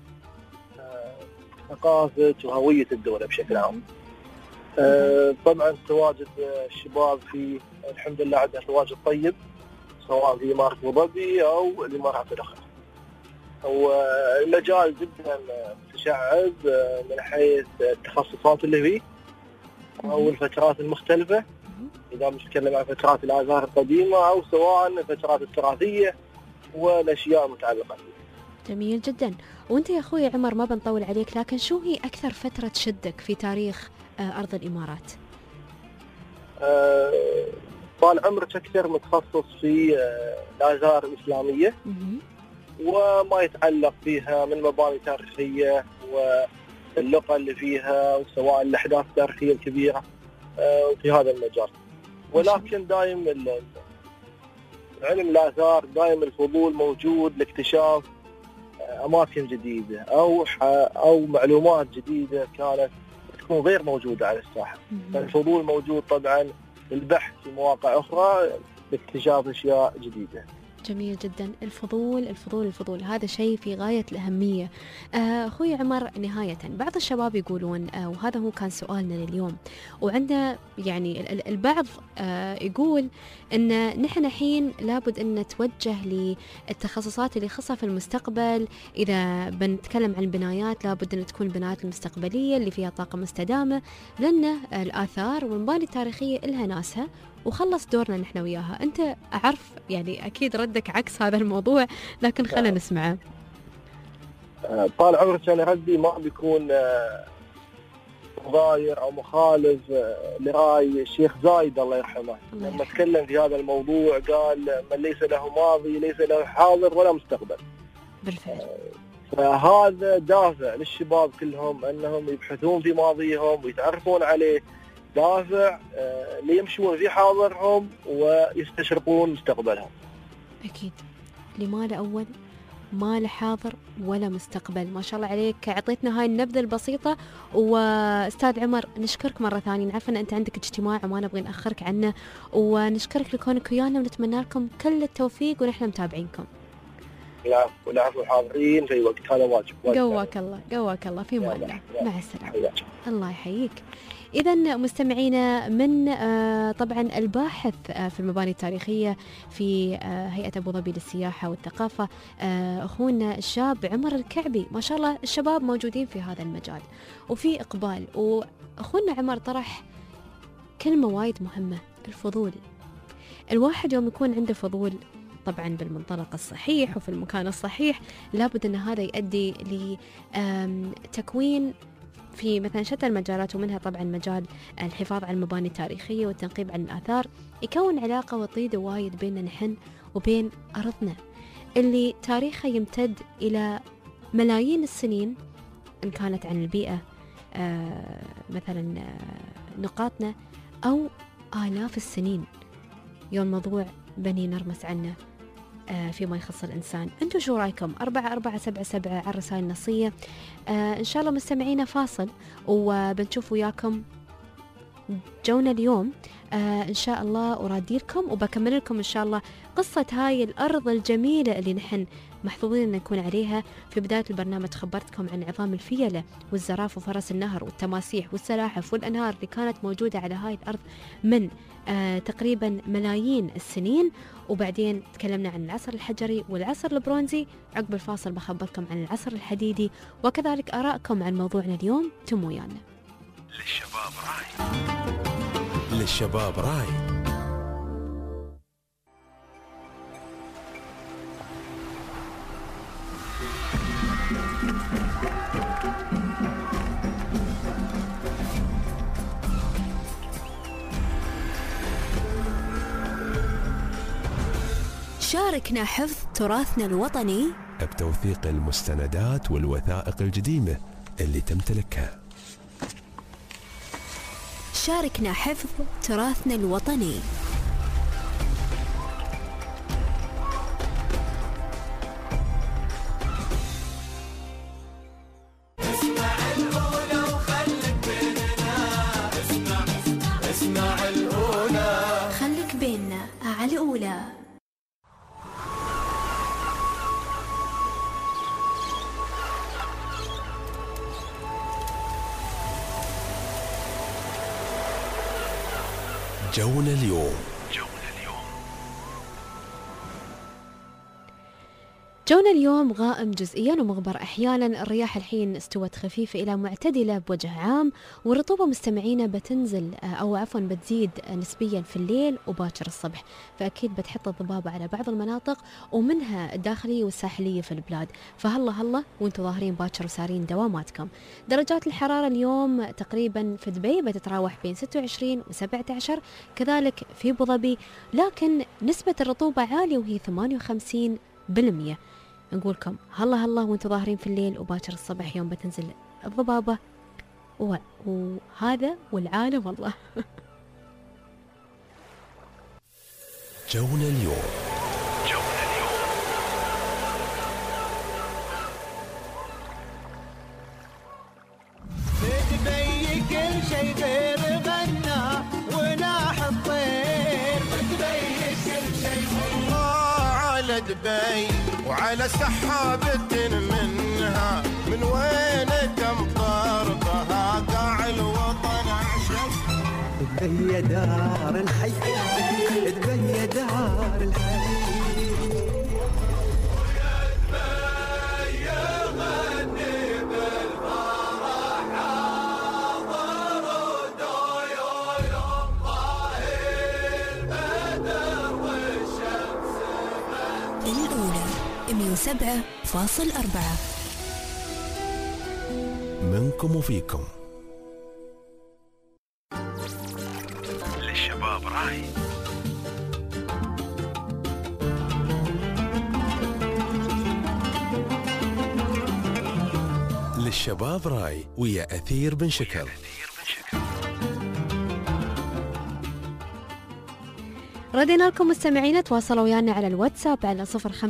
ثقافة وهوية الدولة بشكل عام. طبعا تواجد الشباب في الحمد لله عندنا تواجد طيب، سواء في إمارة أبو ظبي أو الإمارات الأخرى. والمجال جدا متشعب من حيث التخصصات اللي فيه أو الفترات المختلفة، إذا نتكلم عن فترات الآثار القديمة أو سواء الفترات التراثية والأشياء المتعلقة فيها. جميل جدا. وأنت يا أخوي عمر ما بنطول عليك، لكن شو هي أكثر فترة تشدك في تاريخ أرض الإمارات؟ طال عمرك أكثر متخصص في الآثار الإسلامية وما يتعلق فيها من مباني تاريخية واللقى اللي فيها، وسواء الأحداث التاريخية الكبيرة في هذا المجال. ولكن دائم علم الآثار دائم الفضول موجود لاكتشاف أماكن جديدة أو معلومات جديدة كانت تكون غير موجودة على الساحة. فالفضول موجود طبعا للبحث في مواقع أخرى لاكتشاف أشياء جديدة. جميل جدا. الفضول هذا شيء في غاية الأهمية. أخوي عمر، نهاية بعض الشباب يقولون وهذا هو كان سؤالنا لليوم، وعندنا يعني البعض يقول أن نحن الحين لابد أن نتوجه للتخصصات اللي خاصة في المستقبل. إذا بنتكلم عن البنايات لابد أن تكون البنايات المستقبلية اللي فيها طاقة مستدامة، لأن الآثار والمباني التاريخية إلها ناسها وخلص دورنا نحن وياها. أنت أعرف يعني أكيد ردك عكس هذا الموضوع، لكن خلنا نسمعه. طال عمرك أنا ردي ما بيكون مغاير أو مخالف لرأي الشيخ زايد الله يرحمه لما تكلم في هذا الموضوع، قال من ليس له ماضي ليس له حاضر ولا مستقبل. بالفعل. فهذا دافع للشباب كلهم أنهم يبحثون في ماضيهم ويتعرفون عليه، دافع ليمشون في حاضرهم ويستشرقون مستقبلهم. أكيد، لما له أول ما له حاضر ولا مستقبل. ما شاء الله عليك، أعطيتنا هاي النبذة البسيطة. وأستاذ عمر نشكرك مرة ثانية، نعرف أن أنت عندك اجتماع وما نبغي نأخرك عنه، ونشكرك لكونك ويانا ونتمنى لكم كل التوفيق ونحن متابعينكم. والعفو حاضرين في وقت، هذا واجب. قواك الله في مؤلة. مع السلامة. الله يحييك. إذا مستمعينا، من طبعا الباحث في المباني التاريخية في هيئة أبو ظبي للسياحة والثقافة أخونا الشاب عمر الكعبي. ما شاء الله الشباب موجودين في هذا المجال وفي إقبال. وأخونا عمر طرح كلمة وايد مهمة، الفضول. الواحد يوم يكون عنده فضول طبعا بالمنطلق الصحيح وفي المكان الصحيح، لابد أن هذا يؤدي لتكوين في مثلا شتى المجالات، ومنها طبعا مجال الحفاظ على المباني التاريخية والتنقيب عن الآثار، يكون علاقة وطيدة وايد بيننا نحن وبين أرضنا اللي تاريخها يمتد إلى ملايين السنين، إن كانت عن البيئة مثلا نقاطنا، أو آلاف السنين. يوم موضوع بني نرمس عنه فيما يخص الإنسان. أنتوا شو رأيكم؟ 4477 على الرسائل النصية. إن شاء الله مستمعينا فاصل وبنشوف وياكم جونا اليوم إن شاء الله، ورادي لكم وبكمل لكم إن شاء الله قصة هاي الأرض الجميلة اللي نحن محظوظين أن نكون عليها. في بداية البرنامج خبرتكم عن عظام الفيلة والزراف وفرس النهر والتماسيح والسلاحف والأنهار اللي كانت موجودة على هاي الأرض من تقريبا ملايين السنين، وبعدين تكلمنا عن العصر الحجري والعصر البرونزي. عقب الفاصل بخبركم عن العصر الحديدي وكذلك آراءكم عن موضوعنا اليوم. تم ويانا. للشباب راي، للشباب راي. شاركنا حفظ تراثنا الوطني بتوثيق المستندات والوثائق القديمة اللي تمتلكها. شاركنا حفظ تراثنا الوطني. اسمع الأولى وخليك بيننا، اسمع الأولى، خليك بيننا على الأولى. جونا اليوم. جونا اليوم غائم جزئيا ومغبر أحيانا. الرياح الحين استوت خفيفة إلى معتدلة بوجه عام، والرطوبة مستمعينا بتنزل أو عفوا بتزيد نسبيا في الليل وباكر الصبح، فأكيد بتحط الضبابة على بعض المناطق ومنها الداخلية والساحلية في البلاد. فهلا وانتم ظاهرين باكر وسارين دواماتكم. درجات الحرارة اليوم تقريبا في دبي بتتراوح بين 26 و17، كذلك في أبو ظبي، لكن نسبة الرطوبة عالية وهي 58%. نقولكم هلا وانتم ظاهرين في الليل وباكر الصبح يوم بتنزل الضبابة وهذا والعالم والله. جونا اليوم. بدبي كل شي غير غنى وناح الطير، بدبي كل شي الله على دبي وعلى سحابة منها، من وين تمطر بها قاع الوطن عشق. دبي دار الحي، دبي دار الحي، الأولى 107.4 منكم وفيكم. للشباب راي. للشباب راي ويا أثير بن شكل. ردينا لكم مستمعين، تواصلوا ويانا على الواتساب على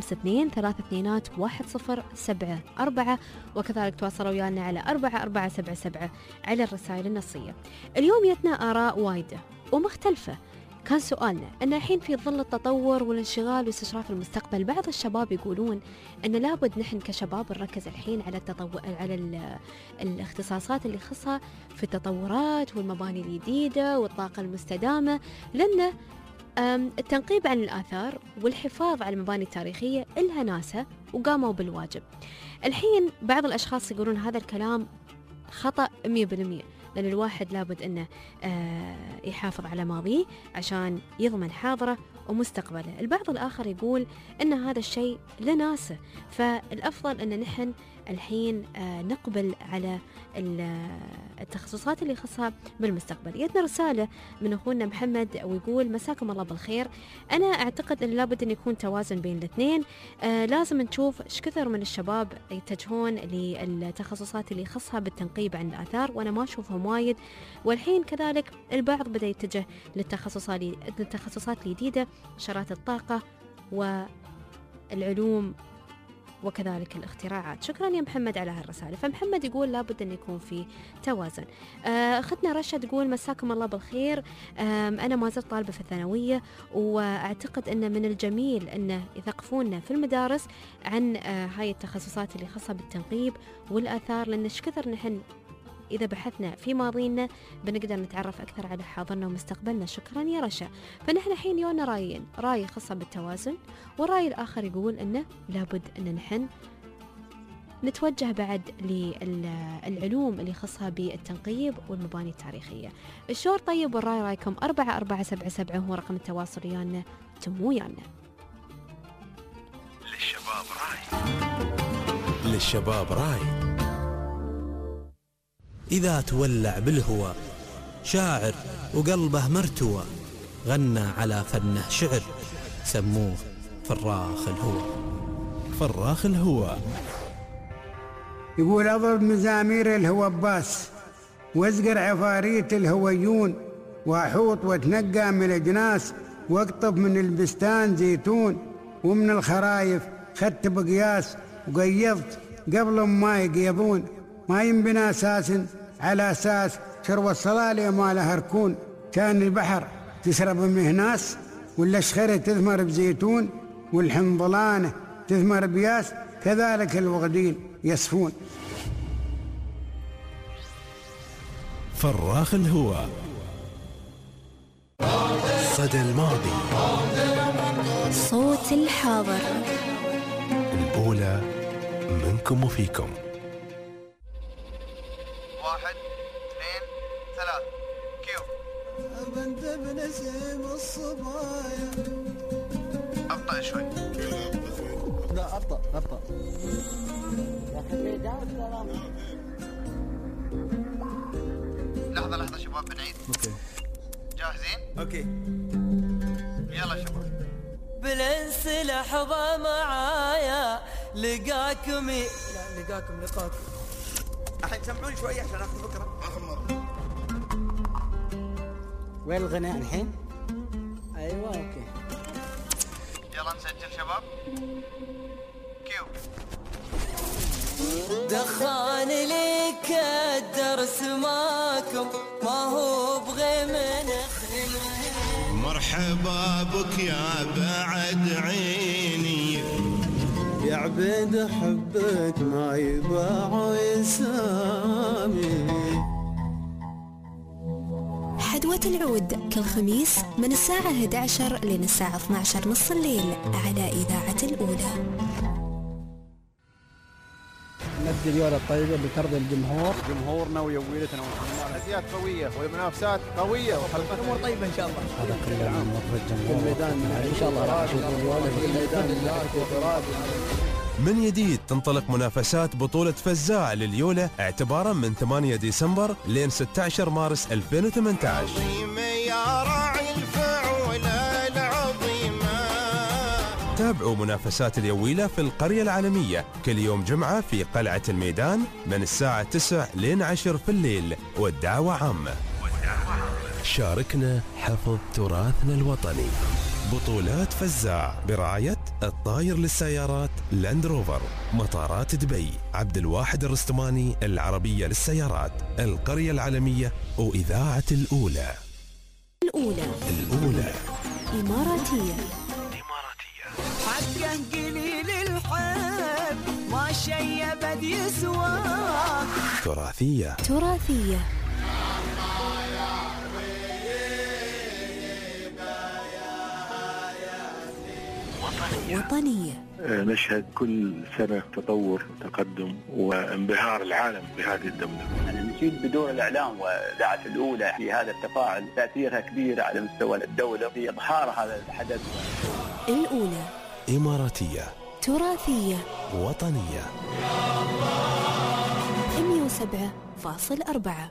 052-32-107-4، وكذلك تواصلوا ويانا على 4477 على الرسائل النصية. اليوم يتنا آراء وايدة ومختلفة. كان سؤالنا أن الحين في ظل التطور والانشغال واستشراف المستقبل، بعض الشباب يقولون أن لابد نحن كشباب نركز الحين على الاختصاصات اللي خصها في التطورات والمباني الجديدة والطاقة المستدامة، لأن التنقيب عن الآثار والحفاظ على المباني التاريخية إلها ناسها وقاموا بالواجب. الحين بعض الأشخاص يقولون هذا الكلام خطأ 100%، لأن الواحد لابد أنه يحافظ على ماضيه عشان يضمن حاضره ومستقبله. البعض الآخر يقول أن هذا الشيء لناسه، فالأفضل أن نحن الحين نقبل على التخصصات اللي خاصة بالمستقبل. يدنا رسالة من أخونا محمد ويقول مساكم الله بالخير. أنا أعتقد أن لابد أن يكون توازن بين الاثنين. لازم نشوف إيش كثر من الشباب يتجهون للتخصصات اللي خاصة بالتنقيب عن الآثار، وأنا ما أشوفهم وايد. والحين كذلك البعض بدأ يتجه للتخصصات الجديدة، شرات الطاقة والعلوم وكذلك الاختراعات. شكرا يا محمد على هالرسالة. فمحمد يقول لابد أن يكون في توازن. أختنا رشا تقول مساكم الله بالخير. أنا ما زلت طالبة في الثانوية، وأعتقد أن من الجميل أن يثقفونا في المدارس عن هاي التخصصات اللي خاصة بالتنقيب والآثار، لأن إيش كثر نحن إذا بحثنا في ماضينا بنقدر نتعرف أكثر على حاضرنا ومستقبلنا. شكرا يا رشا. فنحن الحين يونا رايين، راي خاصة بالتوازن، والرأي الآخر يقول أنه لابد أن نحن نتوجه بعد للعلوم اللي خاصة بالتنقيب والمباني التاريخية. الشور طيب والرأي رايكم 4477 هو رقم التواصل ويانا. تمو ويانا. للشباب راي. إذا تولع بالهوى شاعر وقلبه مرتوى، غنى على فنه شعر، سموه فراخ الهوى. فراخ الهوى يقول أضرب مزامير الهوى باس، وازقر عفاريت الهويون، وأحوط واتنقى من الأجناس، واقطف من البستان زيتون، ومن الخرايف خدت بقياس، وقيضت قبل ما يقيضون، ما ينبنى أساس على أساس شرب الصلالة ما لها ركون. كان البحر تشرب منه ناس، والأشخرة تثمر بزيتون، والحنظلانة تثمر بياس، كذلك الوغدين يصفون. فراخ الهوى. صدى الماضي، صوت الحاضر، الأولى منكم وفيكم. 1 2 3 كيو. بنت بنسيم الصبايا. أبطأ شوي. لا أبطأ. لحظة شباب بنعيد. اوكي. جاهزين؟ اوكي. يلا شباب. بالانس لحظة معايا لقاكم لقاكم. الحين سمعوني شوي عشان اخذ فكرة. آخر مرة. وين الغناء الحين؟ ايوه اوكي. يلا نسجل شباب. كيو. دخان لي كدرس معاكم، ما هو بغي من مرحبا بك يا بعد عيني، يا عبيد حبك ما يباع يسامي. حدوة العود كل خميس من الساعة 11 لين الساعة 12 نص الليل على إذاعة الأولى. نبدي اليوم الطيبة بترضي الجمهور، جمهورنا ويويلتنا والحديات قوية والمنافسات قوية وحلقة الأمور طيبة إن شاء الله. هذا كله من مطر الجمهور الميدان إن شاء الله راح نشوف اليوم في الميدان. من جديد تنطلق منافسات بطولة فزاع لليولة اعتبارا من 8 ديسمبر لين 16 مارس 2018. يا راعي الفعولة العظيمة. تابعوا منافسات اليويلة في القرية العالمية كل يوم جمعة في قلعة الميدان من الساعة 9 لين 10 في الليل، والدعوة عامة. شاركنا حفظ تراثنا الوطني. بطولات فزاع برعاية الطاير للسيارات لاند روفر، مطارات دبي، عبد الواحد الرستماني العربية للسيارات، القرية العالمية، وإذاعة الأولى. الأولى إماراتية. حقه قليل الحب ما شيبت يسوى. تراثية. وطنية. نشهد كل سنة تطور وتقدم وانبهار العالم بهذه الدولة. نشيد بدور الإعلام وإذاعة الأولى في هذا التفاعل، تأثيرها كبير على مستوى الدولة في إظهار هذا الحدث. الأولى إماراتية تراثية وطنية. 107.4.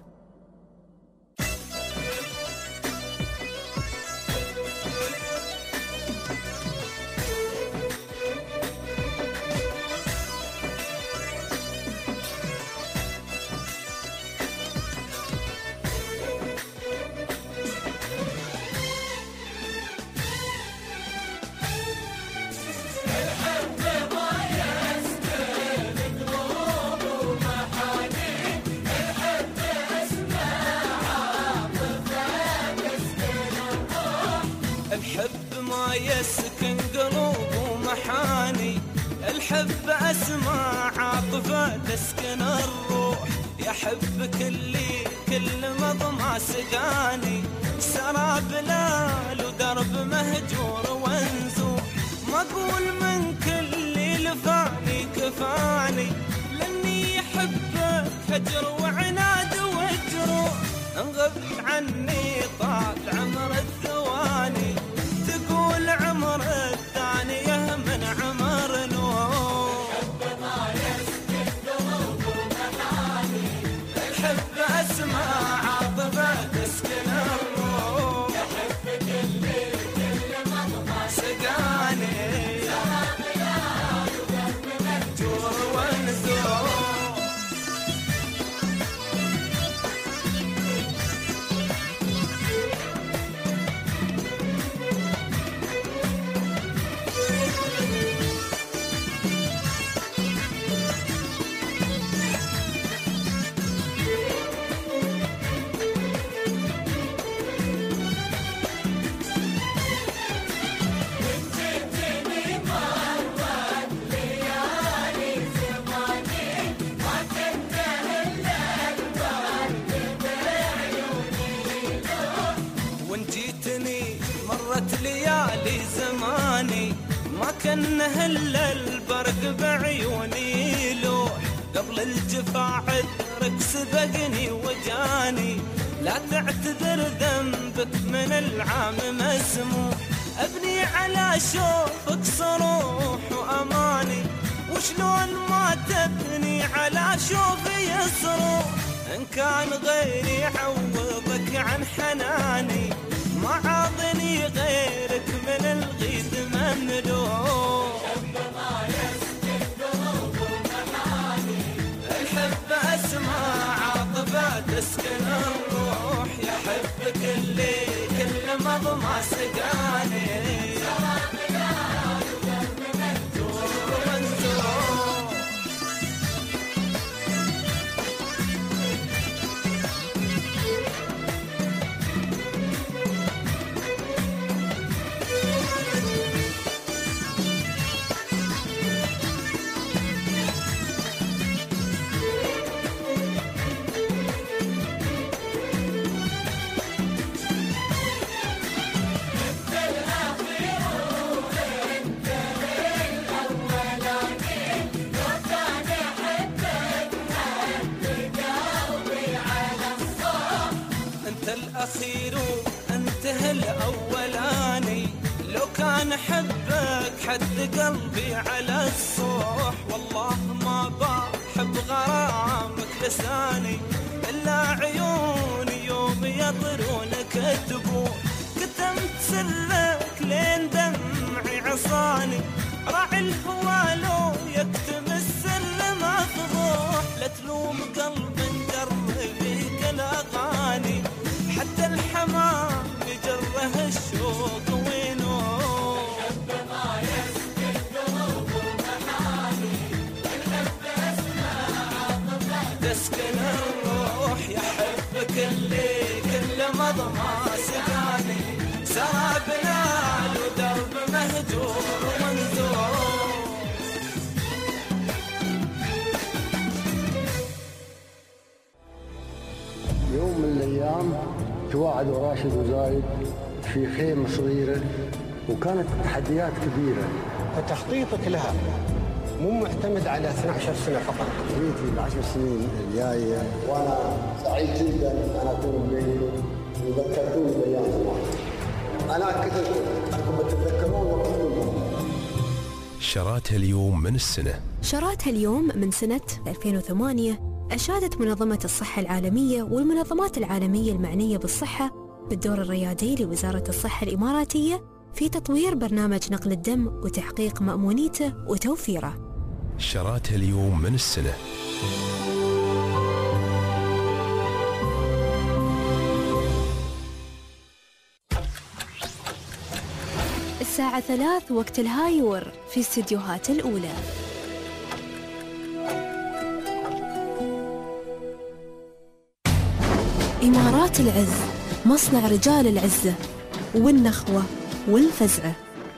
يسكن قلوب ومحاني، الحب أسمع عاطفة تسكن الروح، يحب كل مضمى سقاني، سراب ليل ودرب مهجور وانزوح، ما أقول من كل لفاني كفاني، لأني يحبك هجر وعناد وجروح، انغبت عني طال عمر الثواني، تقول عمر الثانية من عمر نوح. الحب ما يسكن قلوب ومحاني، الحب أسمع عاطفة تسكن الروح، يحب كل مضمى سقاني، سلام ليال وقلب مهجور ونزوح. ليالي زماني ما كان هلا البرق بعيوني لوح، قبل الجفا عذرك سبقني وجاني، لا تعتذر ذنبك من العام مسموح، ابني على شوفك صروح واماني، وشلون ما تبني على شوفي يصروح، ان كان غيري عوضك عن حناني، ما عاضني غيرك من الغيث مملوح. الحب ما يسكن قلوب ومحاني، الحب أسمع عاطفة تسكن الروح، يحب كل مضمى سقاني، سلام ليال وقلب مهجور ومنزوح. الأخير وانتهى الأولاني، لو كان حبك حد قلبي على الصوح، والله ما بحب غرامك لساني، إلا عيوني يوم يطرون كتبوح، كتمت سرك لين دمعي عصاني، راعي الهوى لو يكتم السر ما فضوح، لا تلوم قلب انقر فيك الأغاني، حتى الحمام يجره الشوق وينوح. الحب ما يسكن قلوب ومحاني، الحب أسمع عاطفة تسكن الروح، يحب كل مضمى سقاني، سراب ليل ودرب مهجور ومنزوح. يوم من الأيام تواعدوا راشد وزايد في خيمة صغيرة، وكانت تحديات كبيرة، فتخطيطك لها مو معتمد على 12 سنة فقط. رؤيتي ال10 سنين الجاية وأنا سعيد جدا أن أكون بينكم، وذكرتوني بأيام زمان. أنا كنت أنكم تتذكرون وقت شراتها اليوم من السنة. شراتها اليوم من سنة 2008 أشادت منظمة الصحة العالمية والمنظمات العالمية المعنية بالصحة بالدور الريادي لوزارة الصحة الإماراتية في تطوير برنامج نقل الدم وتحقيق مأمونيته وتوفيره. شراتها اليوم من السنة. الساعة 3 وقت الهايور في استديوهات الأولى. إمارات العز، مصنع رجال العزة والنخوة والفزعة.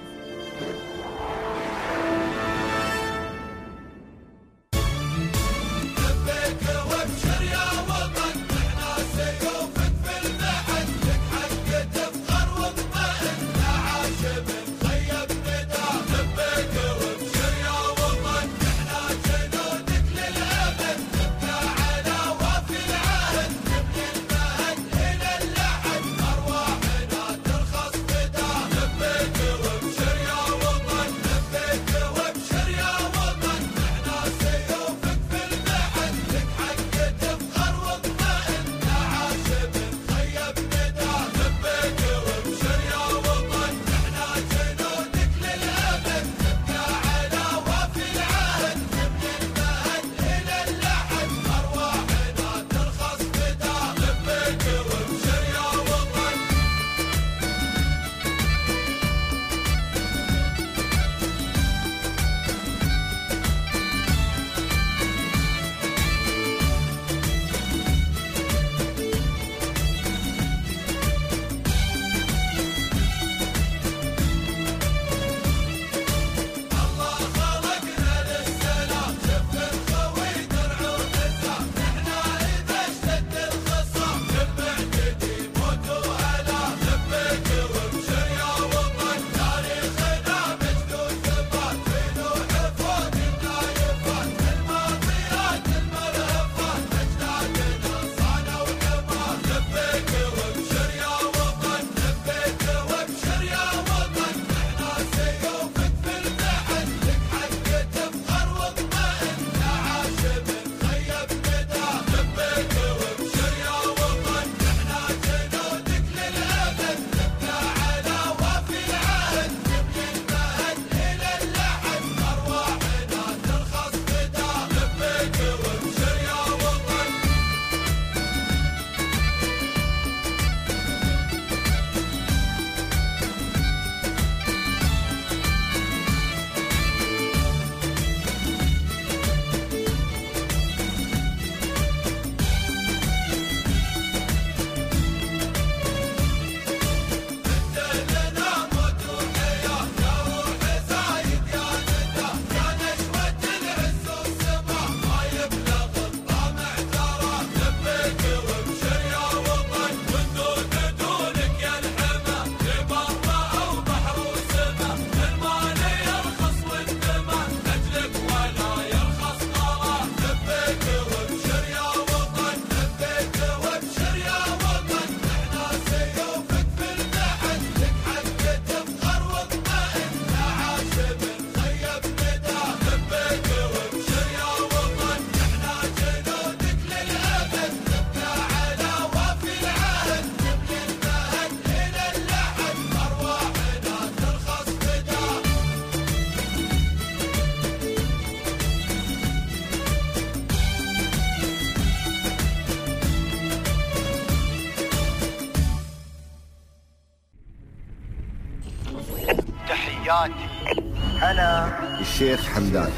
تحياتي هلا الشيخ حمدان.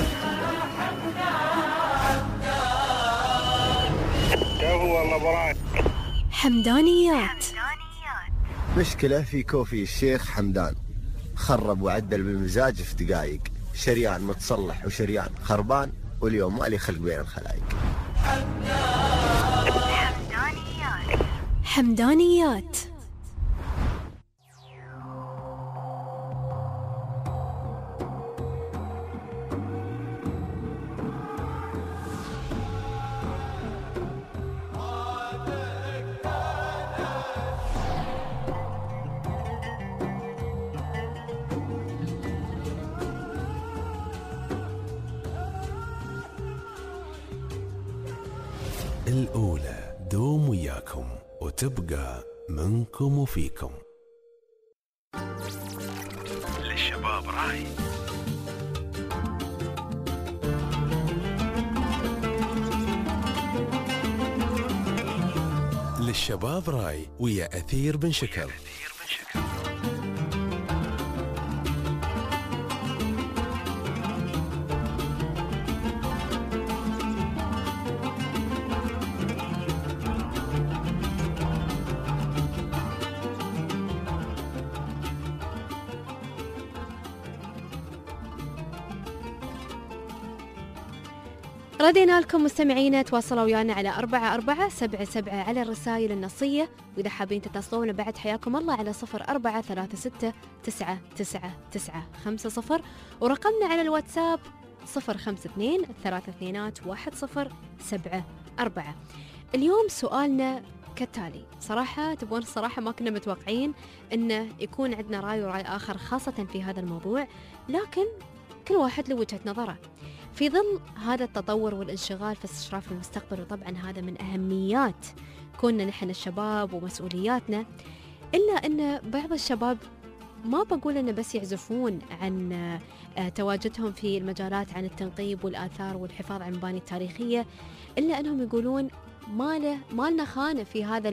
هو مبارك حمدانيات. مشكلة في كوفي الشيخ حمدان، خرب وعدل بالمزاج في دقايق، شريان متصلح وشريان خربان، واليوم مالي خلق بين الخلايق. حمدانيات. الأولى دوم وياكم وتبقى منكم وفيكم. للشباب راي. للشباب راي ويا أثير بن شكر. ردينا لكم مستمعينا، تواصلوا ويانا على 4477 على الرسائل النصية، وإذا حابين تتصلون بعد حياكم الله على 0436999950، ورقمنا على الواتساب 052-321-1074. اليوم سؤالنا كالتالي، صراحة تبون الصراحة ما كنا متوقعين أنه يكون عندنا رأي ورأي آخر خاصة في هذا الموضوع، لكن كل واحد له وجهة نظره. في ظل هذا التطور والانشغال في استشراف المستقبل، وطبعا هذا من أهميات كوننا نحن الشباب ومسؤولياتنا، إلا أن بعض الشباب ما بقول أنه بس يعزفون عن تواجدهم في المجالات عن التنقيب والآثار والحفاظ على المباني التاريخية، إلا أنهم يقولون ما لنا خانة في هذا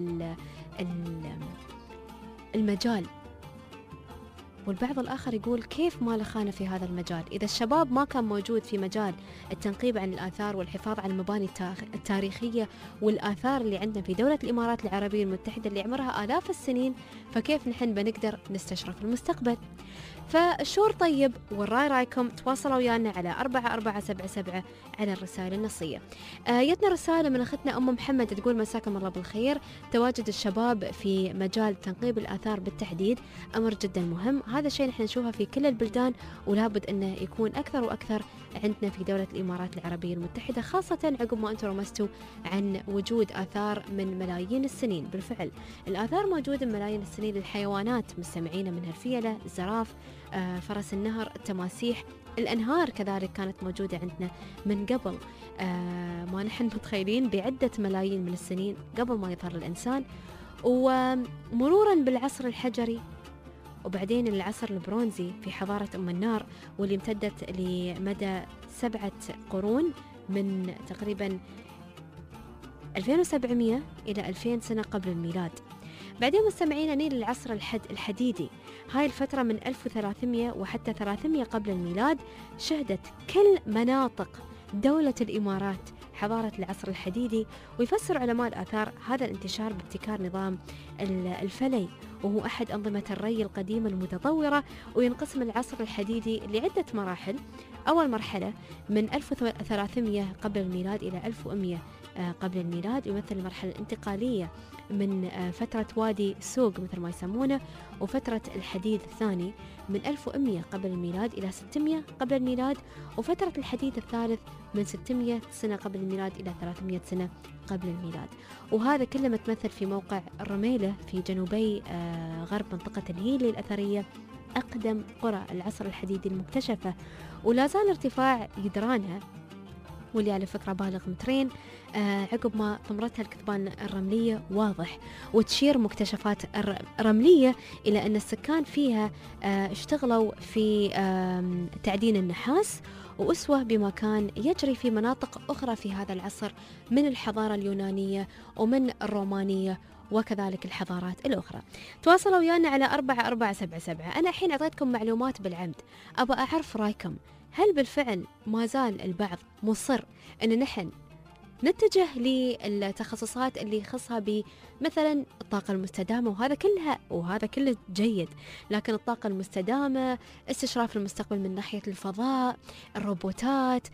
المجال. والبعض الآخر يقول كيف ما له خانة في هذا المجال؟ إذا الشباب ما كان موجود في مجال التنقيب عن الآثار والحفاظ على المباني التاريخية والآثار اللي عندنا في دولة الإمارات العربية المتحدة اللي عمرها آلاف السنين، فكيف نحن بنقدر نستشرف المستقبل؟ فالشور طيب والراي رايكم. تواصلوا ويانا على 4477 على الرسائل النصية. جتنا رسالة من أختنا أم محمد تقول مساكم الله بالخير، تواجد الشباب في مجال تنقيب الآثار بالتحديد أمر جدا مهم، هذا الشيء نحن نشوفه في كل البلدان، ولابد أنه يكون أكثر وأكثر عندنا في دولة الإمارات العربية المتحدة، خاصة عقب ما أنتم رمزتوا عن وجود آثار من ملايين السنين. بالفعل الآثار موجودة من ملايين السنين للحيوانات مستمعين، منها الفيلة، الزراف، فرس النهر، التماسيح، الأنهار كذلك كانت موجودة عندنا من قبل ما نحن متخيلين بعدة ملايين من السنين قبل ما يظهر الإنسان، ومرورا بالعصر الحجري وبعدين العصر البرونزي في حضارة أم النار، واللي امتدت لمدى 7 قرون من تقريبا 2700 إلى 2000 سنة قبل الميلاد. بعدين مستمعين نيل العصر الحديدي، هاي الفترة من 1300 وحتى 300 قبل الميلاد، شهدت كل مناطق دولة الإمارات حضارة العصر الحديدي. ويفسر علماء الآثار هذا الانتشار بابتكار نظام الفلي، وهو أحد أنظمة الري القديمة المتطورة، وينقسم العصر الحديدي لعدة مراحل. أول مرحلة من 1300 قبل الميلاد إلى 1100 قبل الميلاد، يمثل المرحلة الانتقالية من فترة وادي سوق مثل ما يسمونه، وفترة الحديد الثاني من 1100 قبل الميلاد إلى 600 قبل الميلاد، وفترة الحديد الثالث من 600 سنة قبل الميلاد إلى 300 سنة قبل الميلاد. وهذا كله متمثل في موقع الرميلة في جنوبي غرب منطقة الهيلي الأثرية، أقدم قرى العصر الحديدي المكتشفة، ولا زال ارتفاع جدرانها واللي على فكرة بالغ مترين عقب ما ثمرتها الكثبان الرملية واضح، وتشير مكتشفات الرملية إلى أن السكان فيها اشتغلوا في تعدين النحاس، وأسوة بما كان يجري في مناطق أخرى في هذا العصر من الحضارة اليونانية ومن الرومانية وكذلك الحضارات الأخرى. تواصلوا ويانا على 4477. أنا الحين أعطيتكم معلومات بالعمد، أبغى أعرف رأيكم، هل بالفعل ما زال البعض مصر أن نحن نتجه للتخصصات اللي يخصها بمثلا الطاقة المستدامة، وهذا كله جيد، لكن الطاقة المستدامة، استشراف المستقبل من ناحية الفضاء، الروبوتات،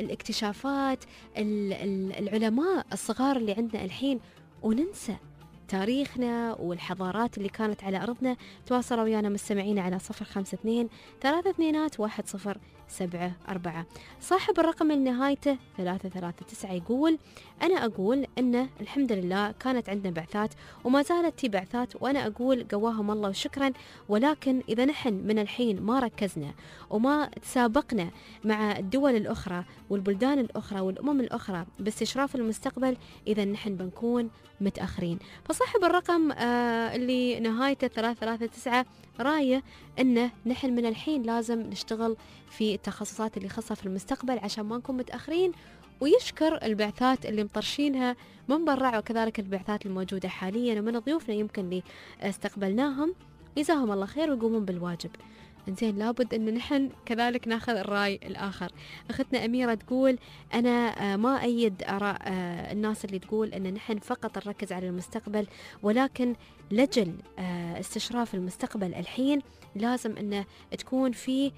الاكتشافات، العلماء الصغار اللي عندنا الحين، وننسى تاريخنا والحضارات اللي كانت على أرضنا، تواصلوا ويانا مستمعينا على 052 321 1074. صاحب الرقم اللي نهايته 339 يقول: أنا أقول أن الحمد لله كانت عندنا بعثات وما زالت تي بعثات، وأنا أقول قواهم الله وشكرا، ولكن إذا نحن من الحين ما ركزنا وما تسابقنا مع الدول الأخرى والبلدان الأخرى والأمم الأخرى باستشراف المستقبل، إذا نحن بنكون متأخرين. فصاحب الرقم اللي نهايته 339 رايه أنه نحن من الحين لازم نشتغل في التخصصات اللي خاصة في المستقبل عشان ما نكون متأخرين، ويشكر البعثات اللي مطرشينها من برا وكذلك البعثات الموجودة حاليا ومن ضيوفنا يمكن اللي استقبلناهم، جزاهم الله خير ويقومون بالواجب. إنزين، لابد أن نحن كذلك ناخذ الرأي الآخر. أختنا أميرة تقول: أنا ما أيد آراء الناس اللي تقول أن نحن فقط نركز على المستقبل، ولكن لجل استشراف المستقبل الحين لازم أن تكون في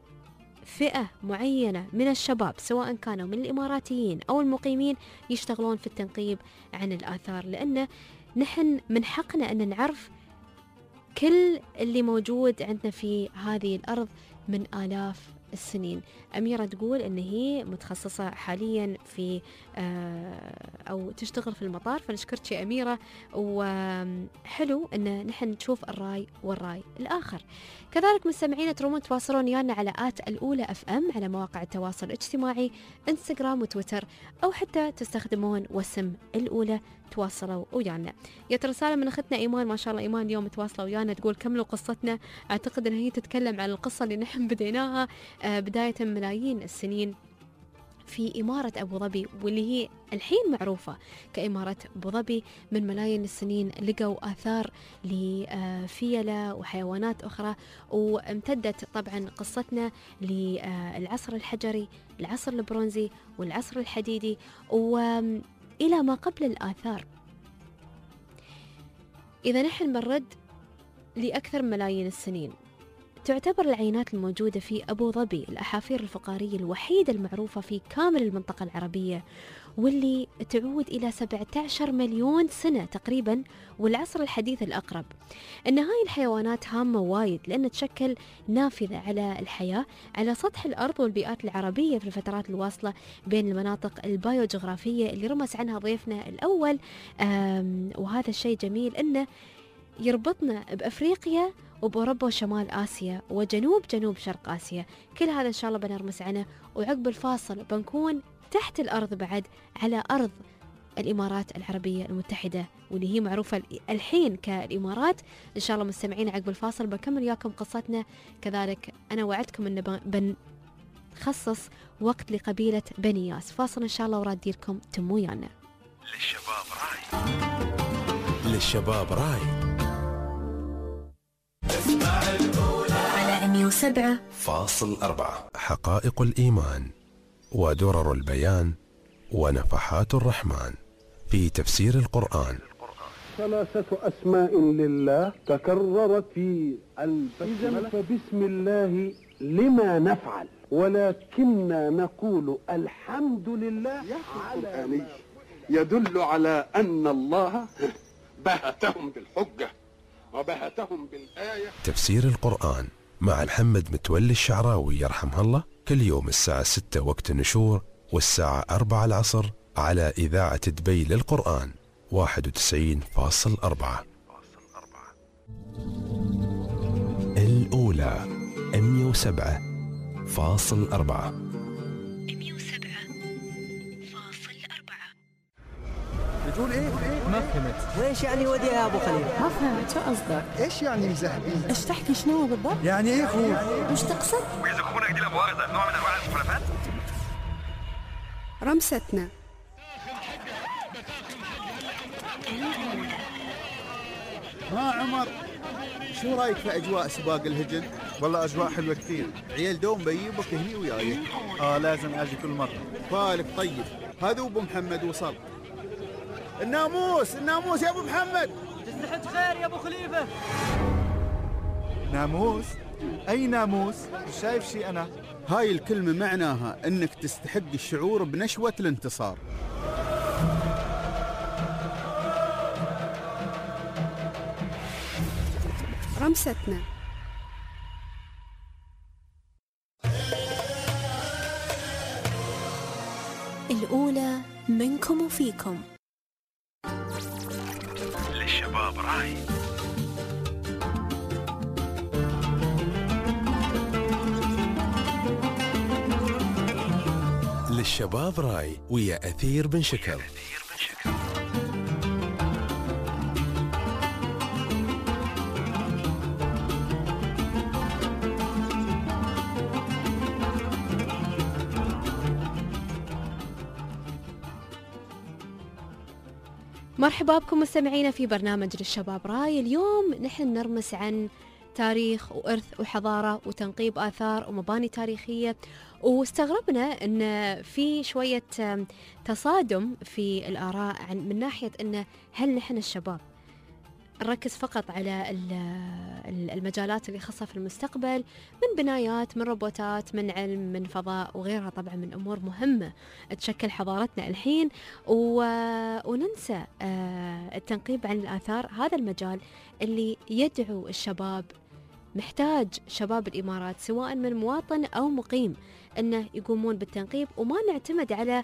فئة معينة من الشباب سواء كانوا من الإماراتيين أو المقيمين يشتغلون في التنقيب عن الآثار، لأن نحن من حقنا أن نعرف كل اللي موجود عندنا في هذه الأرض من آلاف السنين. أميرة تقول أن هي متخصصة حاليا في أو تشتغل في المطار، فنشكرك يا أميرة، وحلو أن نحن نشوف الرأي والرأي الآخر. كذلك مستمعين ترومون تواصلون ويانا على الأولى FM على مواقع التواصل الاجتماعي انستغرام وتويتر، أو حتى تستخدمون وسم الأولى تواصلوا ويانا. جت رسالة من أختنا إيمان، ما شاء الله إيمان اليوم تواصلوا ويانا، تقول: كملوا قصتنا. أعتقد أن هي تتكلم عن القصة اللي نحن بديناها بداية ملايين السنين في إمارة أبو ظبي، واللي هي الحين معروفة كإمارة أبو ظبي. من ملايين السنين لقوا آثار لفيلة وحيوانات أخرى، وامتدت طبعا قصتنا للعصر الحجري، العصر البرونزي والعصر الحديدي، وإلى ما قبل الآثار. إذا نحن بنرد لأكثر من ملايين السنين، تعتبر العينات الموجودة في أبو ظبي الأحافير الفقارية الوحيدة المعروفة في كامل المنطقة العربية، واللي تعود إلى 17 مليون سنة تقريبا، والعصر الحديث الأقرب. أن هاي الحيوانات هامة وايد لأن تشكل نافذة على الحياة على سطح الأرض والبيئات العربية في الفترات الواصلة بين المناطق البايوجغرافية اللي رمز عنها ضيفنا الأول. وهذا الشيء جميل أنه يربطنا بأفريقيا وبأوروبا وشمال آسيا وجنوب شرق آسيا. كل هذا إن شاء الله بنرمس عنه، وعقب الفاصل بنكون تحت الأرض بعد على أرض الإمارات العربية المتحدة، واللي هي معروفة الحين كالإمارات. إن شاء الله مستمعين عقب الفاصل بكمل وياكم قصتنا. كذلك أنا وعدتكم أن بنخصص وقت لقبيلة بني ياس. فاصل إن شاء الله وراد لكم تموا ويانا. للشباب راي على 107.4 حقائق الإيمان ودرر البيان ونفحات الرحمن في تفسير القرآن. 3 أسماء لله تكررت في البسملة، فبسم الله لما نفعل، ولكننا نقول الحمد لله على يدل على أن الله بهتهم بالحجة وبهتهم بالآية. تفسير القرآن مع محمد متولي الشعراوي يرحمه الله، كل يوم الساعة 6 وقت النشور والساعة 4 العصر على إذاعة دبي للقرآن 91.4. الأولى 107.4. بتقول ايه؟ ما فهمت. وإيش يعني ودي يا أبو خليل؟ ما فهمت شو قصدك؟ ايش يعني مزهبين؟ ايش تحكي شنو بالضبط؟ يعني ايه خوف؟ وش تقصد؟ وإذا أخونا قديم مؤاخذة نوع من أنواع المخالفات؟ رمستنا. ها عمر، شو رايك في أجواء سباق الهجن؟ والله أجواء حلوة كثير، عيال دوم بيجيبك هني وياي. لازم أجي كل مرة. فالك طيب، هذا أبو محمد وصل. الناموس يا أبو محمد. تصلحت خير يا أبو خليفة. ناموس؟ أي ناموس؟ مش شايف شي أنا. هاي الكلمة معناها أنك تستحق الشعور بنشوة الانتصار. خمستنا. الأولى منكم وفيكم. للشباب راي. للشباب راي ويا أثير بن شكر. مرحبا بكم مستمعينا في برنامج للشباب راي. اليوم نحن نرمس عن تاريخ وإرث وحضارة وتنقيب آثار ومباني تاريخية، واستغربنا أن في شوية تصادم في الآراء من ناحية أن هل نحن الشباب نركز فقط على المجالات اللي خاصة في المستقبل من بنايات، من روبوتات، من علم، من فضاء وغيرها، طبعا من أمور مهمة تشكل حضارتنا الحين، وننسى التنقيب عن الآثار. هذا المجال اللي يدعو الشباب، محتاج شباب الإمارات سواء من مواطن أو مقيم أنه يقومون بالتنقيب، وما نعتمد على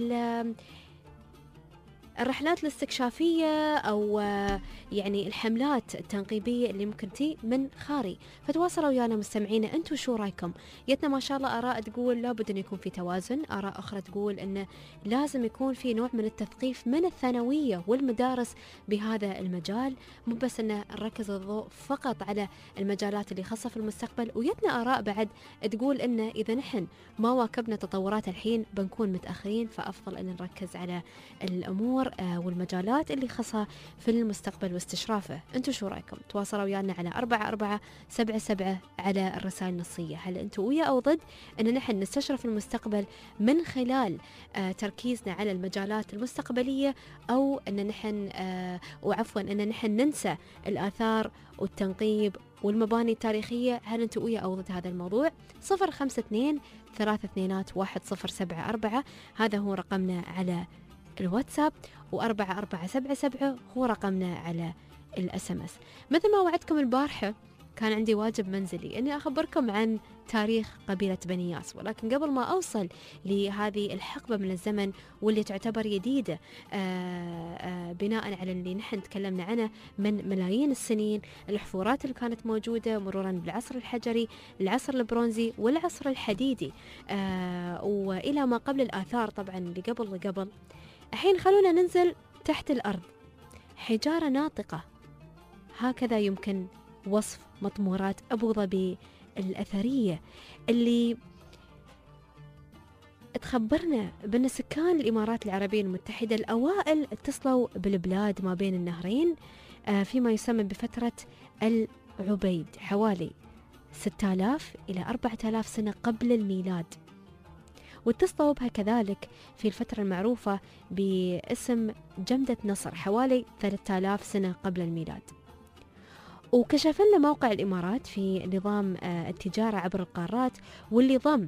الرحلات الاستكشافية أو يعني الحملات التنقيبية اللي ممكن تي من خاري. فتواصلوا ويانا مستمعينا، أنتوا شو رايكم؟ يتنا ما شاء الله آراء تقول لابد أن يكون في توازن، آراء أخرى تقول أنه لازم يكون في نوع من التثقيف من الثانوية والمدارس بهذا المجال، مو بس أن نركز الضوء فقط على المجالات اللي خاصة في المستقبل. ويتنا آراء بعد تقول أن إذا نحن ما واكبنا تطورات الحين بنكون متأخرين، فأفضل أن نركز على الأمور والمجالات اللي خاصة في المستقبل واستشرافه. انتوا شو رايكم؟ تواصلوا ويانا على 4477 على الرسائل النصية. هل انتوا ويا او ضد ان نحن نستشرف المستقبل من خلال تركيزنا على المجالات المستقبلية، او ان نحن وعفوا ان نحن ننسى الآثار والتنقيب والمباني التاريخية؟ هل انتوا ويا او ضد هذا الموضوع؟ 052-321-1074 هذا هو رقمنا على الواتساب، و4477 هو رقمنا على الSMS. مثل ما وعدتكم البارحة كان عندي واجب منزلي أني أخبركم عن تاريخ قبيلة بني ياس، ولكن قبل ما أوصل لهذه الحقبة من الزمن واللي تعتبر جديدة بناء على اللي نحن تكلمنا عنه من ملايين السنين، الحفورات اللي كانت موجودة مرورا بالعصر الحجري، العصر البرونزي والعصر الحديدي، وإلى ما قبل الآثار طبعا اللي قبل. الحين خلونا ننزل تحت الأرض. حجارة ناطقة، هكذا يمكن وصف مطمورات أبو ظبي الأثرية اللي تخبرنا بأن سكان الإمارات العربية المتحدة الأوائل اتصلوا بالبلاد ما بين النهرين فيما يسمى بفترة العبيد، حوالي 6000 إلى 4000 سنة قبل الميلاد، واتصلوا بها كذلك في الفترة المعروفة باسم جمدة نصر حوالي 3000 سنة قبل الميلاد. وكشف لنا موقع الإمارات في نظام التجارة عبر القارات، واللي ضم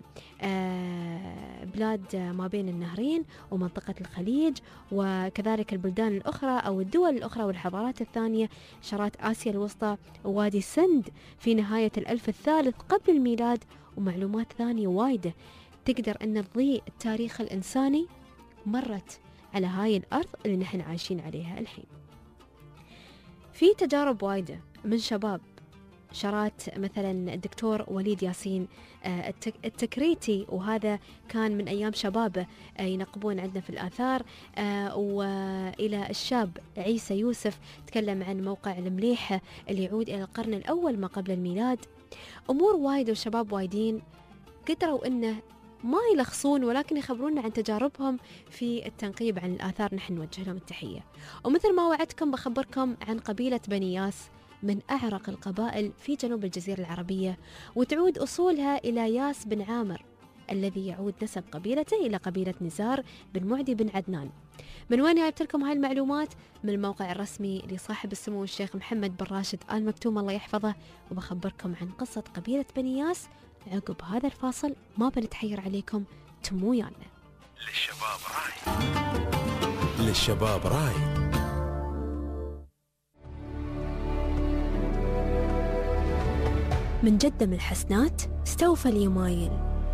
بلاد ما بين النهرين ومنطقة الخليج، وكذلك البلدان الأخرى أو الدول الأخرى والحضارات الثانية، شرات آسيا الوسطى ووادي السند في نهاية الألف الثالث قبل الميلاد، ومعلومات ثانية وايدة تقدر أن تضيء التاريخ الإنساني مرت على هاي الأرض اللي نحن عايشين عليها الحين. في تجارب وايدة من شباب شرات مثلا الدكتور وليد ياسين التكريتي، وهذا كان من أيام شبابه ينقبون عندنا في الآثار، وإلى الشاب عيسى يوسف تكلم عن موقع المليحة اللي يعود إلى القرن الأول ما قبل الميلاد. أمور وايدة وشباب وايدين قدروا أنه ما يلخصون ولكن يخبرونا عن تجاربهم في التنقيب عن الآثار. نحن نوجه لهم التحية. ومثل ما وعدتكم بخبركم عن قبيلة بني ياس، من أعرق القبائل في جنوب الجزيرة العربية، وتعود أصولها إلى ياس بن عامر الذي يعود نسب قبيلته إلى قبيلة نزار بن معدي بن عدنان. من وين جايبت لكم هاي المعلومات؟ من الموقع الرسمي لصاحب السمو الشيخ محمد بن راشد آل مكتوم الله يحفظه. وبخبركم عن قصة قبيلة بني ياس عقب هذا الفاصل، ما بنتحير عليكم، تموا ويانا. للشباب راي. للشباب راي. من جدة من الحسنات استوفى اليمايل.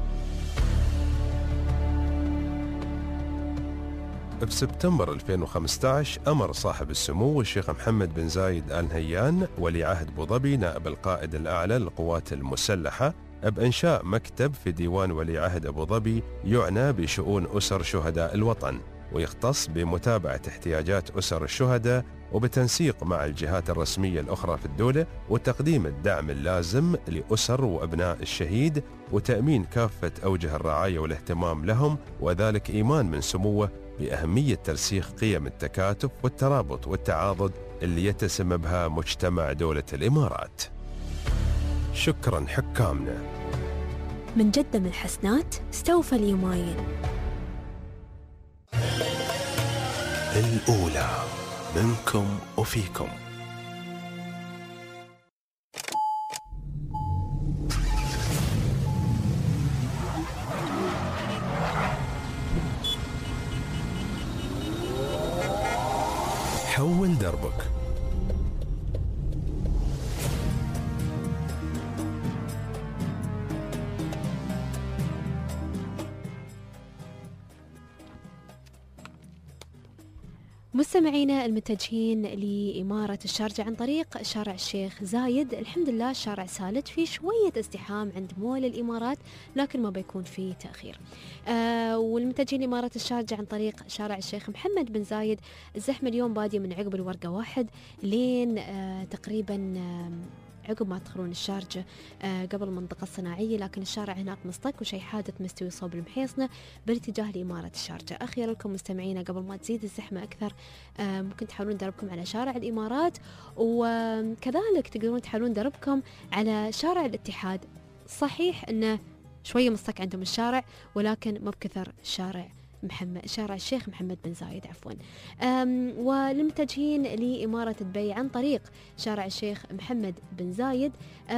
بسبتمبر 2015 أمر صاحب السمو الشيخ محمد بن زايد آل نهيان ولي عهد أبو ظبي نائب القائد الأعلى للقوات المسلحة بإنشاء مكتب في ديوان ولي عهد أبو ظبي يعنى بشؤون أسر شهداء الوطن، ويختص بمتابعة احتياجات أسر الشهداء وبتنسيق مع الجهات الرسمية الأخرى في الدولة وتقديم الدعم اللازم لأسر وأبناء الشهيد وتأمين كافة أوجه الرعاية والاهتمام لهم، وذلك إيمان من سموه بأهمية ترسيخ قيم التكاتف والترابط والتعاضد اللي يتسم بها مجتمع دولة الإمارات. شكرا حكامنا. من جدة من الحسنات استوفى اليمايل. الأولى منكم وفيكم. حول دربك. مستمعينا المتجهين لإمارة الشارجة عن طريق شارع الشيخ زايد، الحمد لله الشارع سالت، في شوية ازدحام عند مول الإمارات لكن ما بيكون في تأخير. والمتجهين لإمارة الشارجة عن طريق شارع الشيخ محمد بن زايد، الزحمة اليوم بادية من عقب الورقة 1 لين تقريبا عقب ما تدخلون الشارجة قبل المنطقة الصناعية، لكن الشارع هناك مصطك وشي حادث مستوي صوب المحيصنة بالاتجاه لإمارة الشارجة. أخيرا لكم مستمعينا قبل ما تزيد الزحمة أكثر ممكن تحاولون دربكم على شارع الإمارات، وكذلك تقدرون تحاولون دربكم على شارع الاتحاد. صحيح أنه شوية مصطك عندهم الشارع ولكن ما بكثر شارع الشيخ محمد بن زايد عفوا. والمتجهين لإمارة دبي عن طريق شارع الشيخ محمد بن زايد،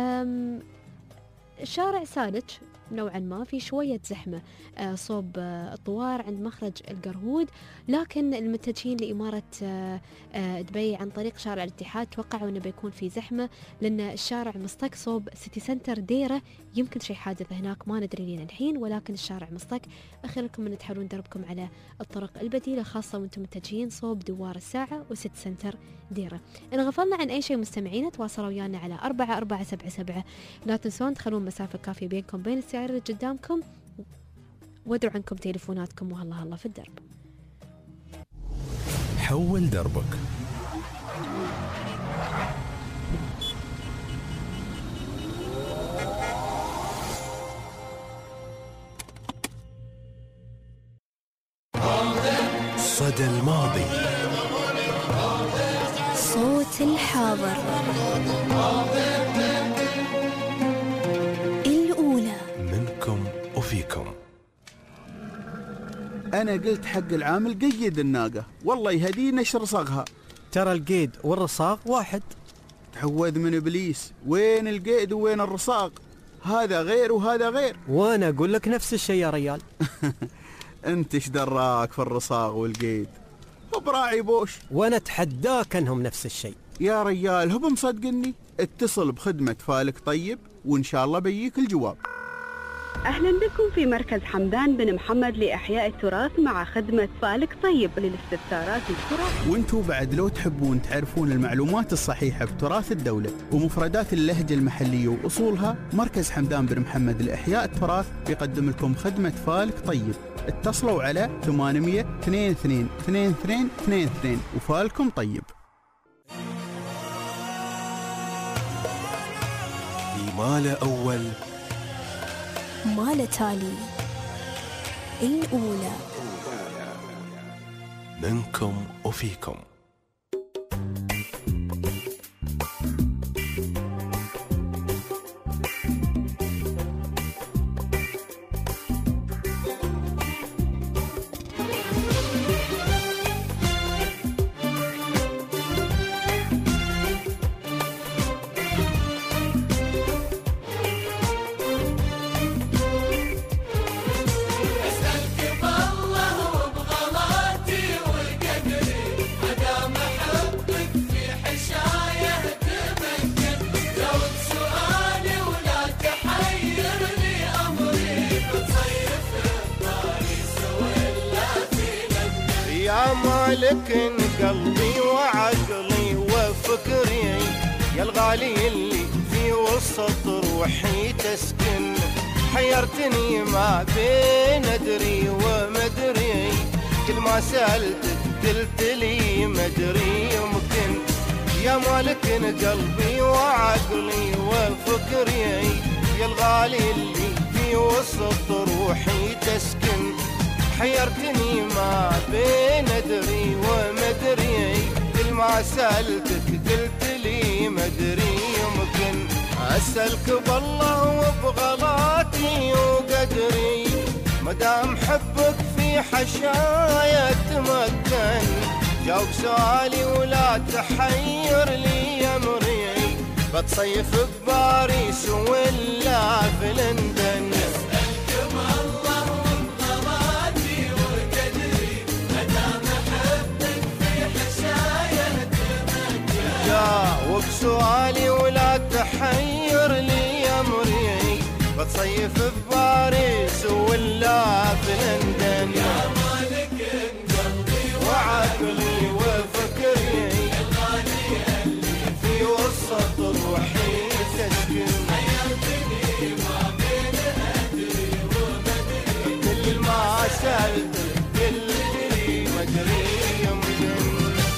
شارع سالج نوعا ما، في شوية زحمة صوب الطوار عند مخرج القرهود، لكن المتجهين لإمارة دبي عن طريق شارع الاتحاد توقعوا أنه بيكون في زحمة لأن الشارع مصطك صوب سيتي سنتر ديرة، يمكن شيء حادث هناك ما ندري لين الحين، ولكن الشارع مصطك. أخير لكم أن تحاولون دربكم على الطرق البديلة خاصة وانتم متجهين صوب دوار الساعة وسيتي سنتر ديرة. إن غفلنا عن أي شيء مستمعين تواصلوا ويانا على 4477. لا تنسون تخلون مسافة كافية بينكم بين السيارة اللي قدامكم، وادعوا عنكم تليفوناتكم وهلا هلا في الدرب. حول دربك. صدى الماضي، صوت الحاضر، الأولى منكم وفيكم. أنا قلت حق العامل قيد الناقة، والله يهدينا ايش رصاغها. ترى القيد والرصاغ واحد. تعوذ من إبليس، وين القيد وين الرصاغ؟ هذا غير وهذا غير. وأنا أقول لك نفس الشيء يا ريال. أنت ايش دراك في الرصاغ والقيد؟ براعي بوش. وأنا أتحداك أنهم نفس الشيء يا ريال. هو مصدقني؟ اتصل بخدمة فالك طيب وإن شاء الله بيجيك الجواب. أهلا بكم في مركز حمدان بن محمد لإحياء التراث مع خدمة فالك طيب للاستفسارات التراث. وانتوا بعد لو تحبون تعرفون المعلومات الصحيحة بتراث الدولة ومفردات اللهجة المحلية وأصولها، مركز حمدان بن محمد لإحياء التراث يقدم لكم خدمة فالك طيب. اتصلوا على 800 22 22 22 وفالكم طيب. ما له أول ما له تالي، الأولى منكم وفيكم. أسألك بالله وبغلاتي وقدري مالك قلبي وعقلي وفكري، يا الغالي اللي في وسط روحي تسكن. حيرتني ما بين ادري ومدري، كل ما سألتك قلت لي مدري يمكن. يا مالك قلبي وعقلي وفكري، يا الغالي اللي في وسط روحي تسكن. حيرتني ما بين ادري ومدري، كل ما سألتك قلت لي مدري يمكن. أسألك بالله وبغلاتي وقدري، مدام حبك في حشايا تمكن. جاوب سؤالي ولا تحير لي أمري، بتصيف بباريس ولا في لندن. أسألك بالله وبغلاتي وقدري، مدام حبك في حشايا تمكن. جاوب سؤالي ولا تحير لي أمري، بتصيف بباريس ولا في لندن. يا مالك قلبي وعقلي وفكري، الغالي اللي في وسط روحي تسكن. حيرتني ما بين أدري ومدري، كل ما سألتك قلت لي مدري يمكن.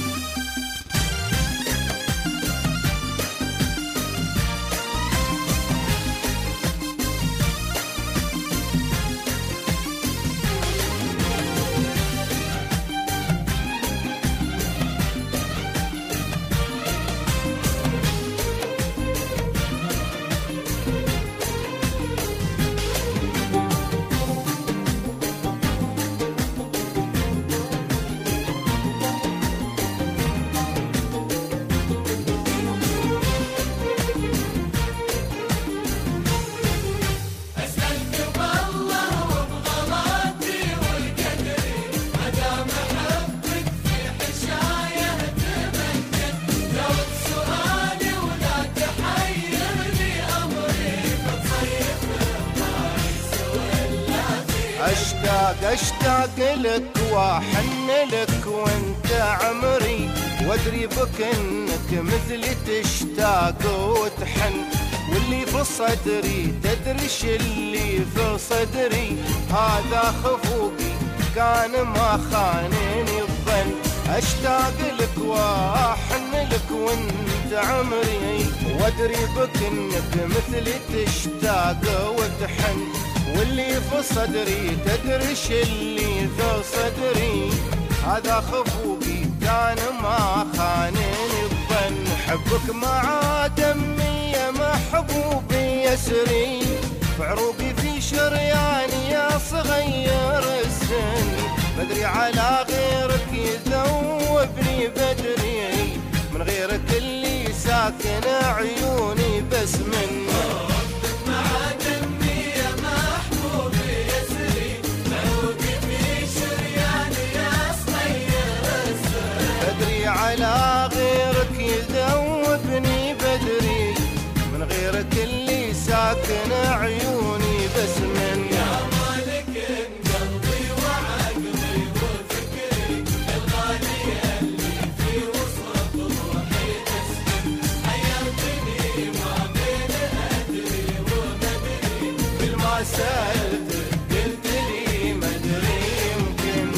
أشتاق لك وأحن لك وانت عمري، وادري بك انك مثلي تشتاق وتحن. واللي في صدري تدريش اللي في صدري، هذا خفوقي كان ما خانني الظن. أشتاق لك وأحن لك وانت عمري، وادري بك انك مثلي تشتاق وتحن. واللي في صدري تدريش اللي في صدري، هذا خفوقي كان ما خانني الظن. حبك مع دمي يا محبوبي يسري، في عروقي في شرياني يا صغير السن. بدري على غيرك يذوبني بدري، من غيرك اللي ساكن عيوني بس منه. على غيرك يذوبني بدري، من غيرك اللي ساكن عيوني بس من. يا مالك قلبي وعقلي وفكري، الغالي اللي في وسط روحي تسكن. حيرتني ما بين أدري ومدري، كل ما سألتك قلت لي مدري يمكن.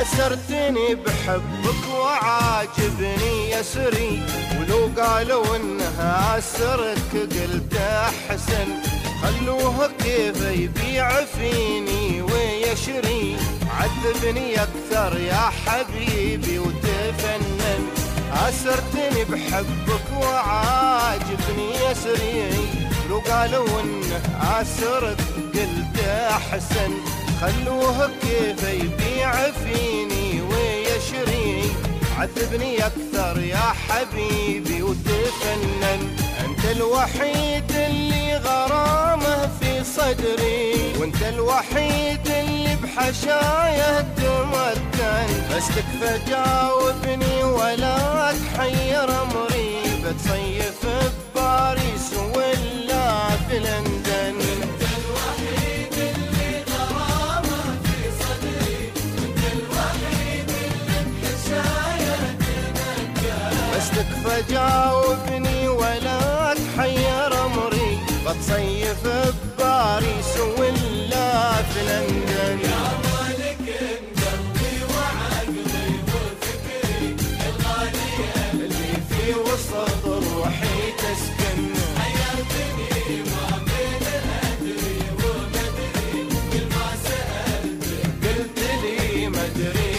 أسرتني بحبك وعاجبني يسري، ولو قالوا انها أسرك قلت أحسن، خلوه كيف يبيع فيني ويشري، عذبني أكثر يا حبيبي وتفنن. أسرتني بحبك وعاجبني يسري، لو قالوا انه أسرك قلت أحسن، خلوه كيف يبيع فيني ويشري، عذبني أكثر يا حبيبي وتفنن. أنت الوحيد اللي غرامه في صدري، وأنت الوحيد اللي بحشايه تمتن، بس تكفى جاوبني ولا تحير أمري، بتصيف بباريس ولا في لندن. أنت الوحيد اللي غرامه في صدري، وأنت الوحيد اللي بحشايه تمتن، بس تكفى جاوبني ولا تحير أمري، بتصيف بباريس ولا في لندن. يا مالك قلبي وعقلي وفكري، الغالية اللي في وسط روحي تسكن، حيرتني ما بين أدري ومدري، كل ما سألتك قلت لي مدري.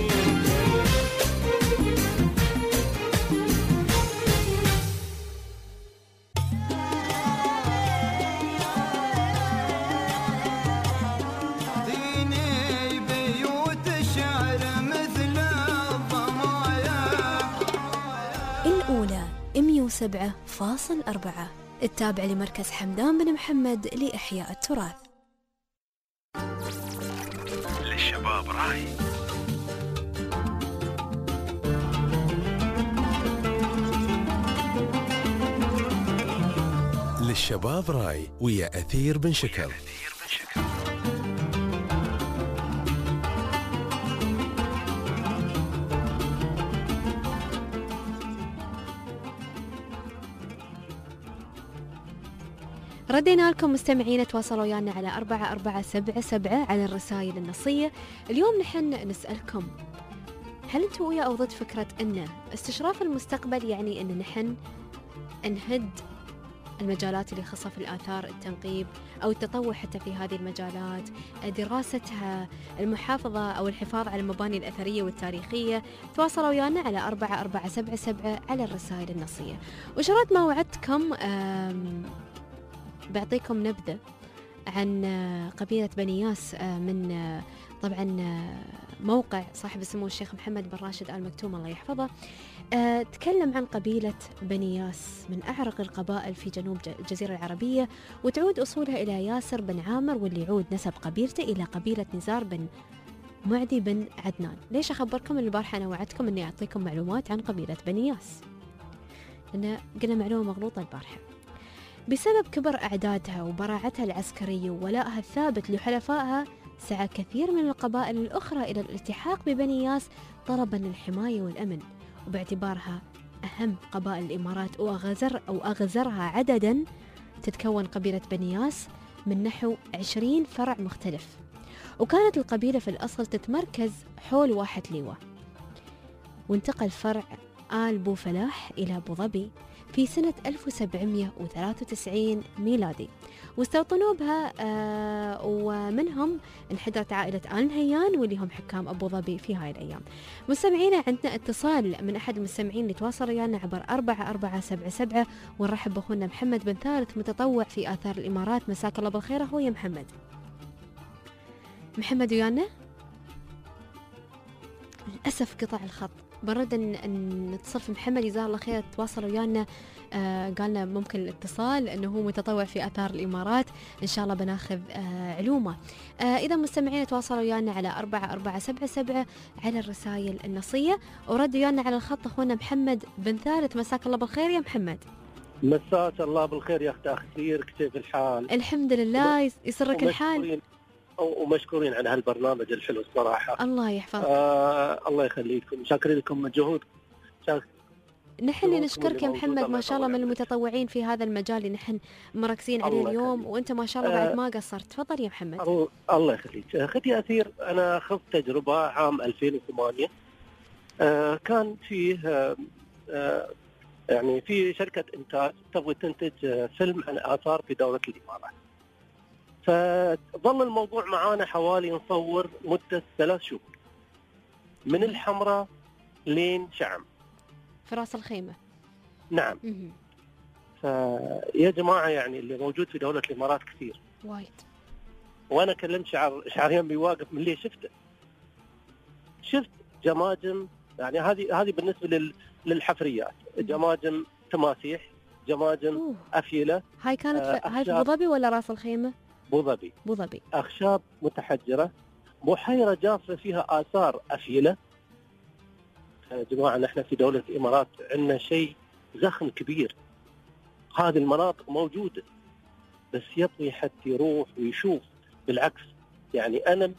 الأولى 107.4 التابع لمركز حمدان بن محمد لإحياء التراث. للشباب راي. للشباب راي ويا أثير بن شكر. ردينا لكم مستمعين، تواصلوا ويانا على 4477 على الرسائل النصية. اليوم نحن نسألكم، هل انتم ويا أو ضد فكرة أن استشراف المستقبل يعني أن نحن نهد المجالات اللي خاصة في الآثار، التنقيب أو التطوع حتى في هذه المجالات، دراستها، المحافظة أو الحفاظ على المباني الأثرية والتاريخية؟ تواصلوا ويانا على 4477 على الرسائل النصية. وشرط ما وعدتكم بعطيكم نبذة عن قبيلة بني ياس من طبعا موقع صاحب السمو الشيخ محمد بن راشد آل مكتوم الله يحفظه. تكلم عن قبيلة بني ياس من أعرق القبائل في جنوب الجزيرة العربية، وتعود أصولها إلى ياسر بن عامر، واللي يعود نسب قبيلته إلى قبيلة نزار بن معدي بن عدنان. ليش أخبركم؟ البارحة أنا وعدتكم أني أعطيكم معلومات عن قبيلة بني ياس، لأن قلنا معلومة مغلوطة البارحة. بسبب كبر أعدادها وبراعتها العسكرية وولائها الثابت لحلفائها، سعى كثير من القبائل الأخرى إلى الالتحاق ببني ياس طلبا للحماية والأمن، وباعتبارها أهم قبائل الإمارات وأغزرها عددا، تتكون قبيلة بني ياس من نحو 20 فرع مختلف. وكانت القبيلة في الأصل تتمركز حول واحد ليوة، وانتقل فرع آل بو فلاح إلى أبو ظبي في سنة 1793 ميلادي، واستوطنوا بها ومنهم انحدرت عائلة آل نهيان واللي هم حكام أبو ظبي في هاي الأيام. مستمعينا، عندنا اتصال من أحد المستمعين اللي تواصل ويانا عبر 4477، ونرحب بأخونا محمد بن ثالث متطوع في آثار الإمارات. مساك الله بالخير أخويا محمد. محمد ويانا؟ للأسف قطع الخط. برد أن نتصل في محمد جزاه الله خير، تواصل ويانا قالنا ممكن الاتصال أنه هو متطوع في آثار الإمارات، إن شاء الله بناخذ علومه. إذا مستمعين تواصلوا ويانا على 4477 على الرسائل النصية، ورد ويانا على الخط أخونا محمد بن ثالث. مساك الله بالخير يا محمد. مساك الله بالخير يا أخت أخير، كيف الحال؟ الحمد لله، يسرك الحال. ومشكورين على هالبرنامج الحلو الصراحة. الله يحفظك. الله يخليكم، شاكر لكم مجهود. نحن اللي نشكرك يا محمد، ما شاء الله من المتطوعين في هذا المجال اللي نحن مركزين عليه اليوم، وانت ما شاء الله بعد ما قصرت. تفضل يا محمد. الله يخليك. اختي أثير، انا اخذت تجربه عام 2008. كان فيه يعني في شركه انتاج تبغى تنتج فيلم عن اثار في دوله الامارات. فظل الموضوع معانا حوالي نصور مده 3 شهور من الحمراء لين شعم في راس الخيمه. نعم. فيا جماعه يعني اللي موجود في دوله الامارات كثير وايد. وانا كلمت شعر يمي واقف من اللي شفت جماجم، يعني هذه بالنسبه للحفريات، جماجم تماسيح، جماجم افيله. هاي كانت هاي في ابو ظبي ولا راس الخيمه؟ ابو ظبي. اخشاب متحجره، بحيره جافه فيها اثار افيله. يا جماعه نحن في دوله الامارات عندنا شيء زخم كبير، هذه المناطق موجوده، بس يبغي حد يروح ويشوف. بالعكس يعني انا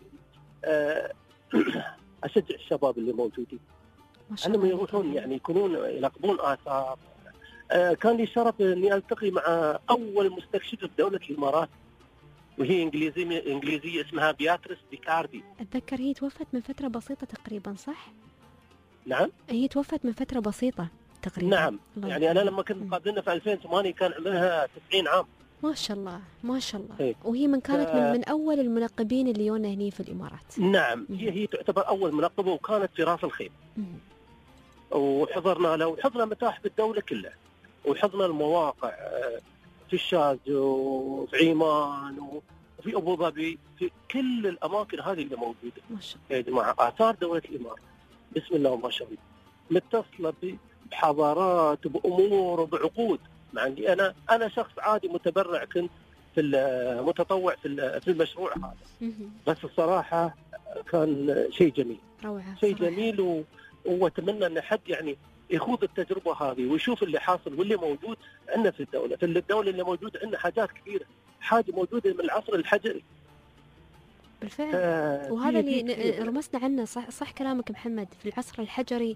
اشجع الشباب اللي موجودين انهم يروحون، يعني يكونون يلقبون اثار. كان لي شرف اني التقي مع اول مستكشف في دوله الامارات، وهي انجليزيه اسمها بياتريس بيكاردي. اتذكر هي توفت من فتره بسيطه تقريبا، صح؟ نعم، هي توفت من فتره بسيطه تقريبا. نعم، يعني انا لما كنت مقابلنا في 2008 كان عمرها 90 عام. ما شاء الله ما شاء الله. وهي كانت من اول المنقبين اللي يونا هني في الامارات. نعم. هي تعتبر اول منقبه، وكانت في راس الخيمه. وحضرنا له، وحضرنا متاحف الدوله كلها، وحضرنا المواقع في الشارجة وفي عمان وفي ابو ظبي، في كل الاماكن هذه اللي موجوده. ما شاء الله يا جماعه اثار دوله الامارات بسم الله ما شاء الله متصله بحضارات وبامور وبعقود. مع اني انا شخص عادي متبرع، كنت في متطوع في المشروع هذا، بس الصراحه كان شيء جميل، روعه، شيء جميل. واتمنى ان حد يعني يخوض التجربه هذه ويشوف اللي حاصل واللي موجود عندنا في الدوله. في الدوله اللي موجود عندنا حاجات كثيره، حاجه موجوده من العصر الحجري بالفعل. وهذا اللي رمسنا عنه. صح كلامك محمد، في العصر الحجري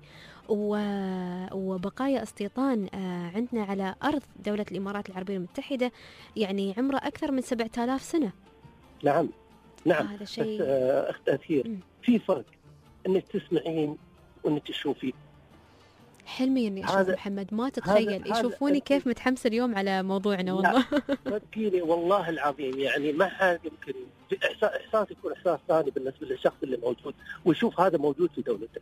وبقايا استيطان عندنا على أرض دولة الإمارات العربية المتحدة، يعني عمره أكثر من 7000 سنة. نعم نعم. هذا شيء أخت أثير، في فرق إنك تسمعين وإنك تشوفين. حلمي اني اشوف محمد، ما تتخيل يشوفوني كيف متحمس اليوم على موضوعنا. والله صدقيني والله العظيم، يعني ما حد يمكن احساس يكون احساس ثاني بالنسبه للشخص اللي موجود ويشوف هذا موجود في دولته.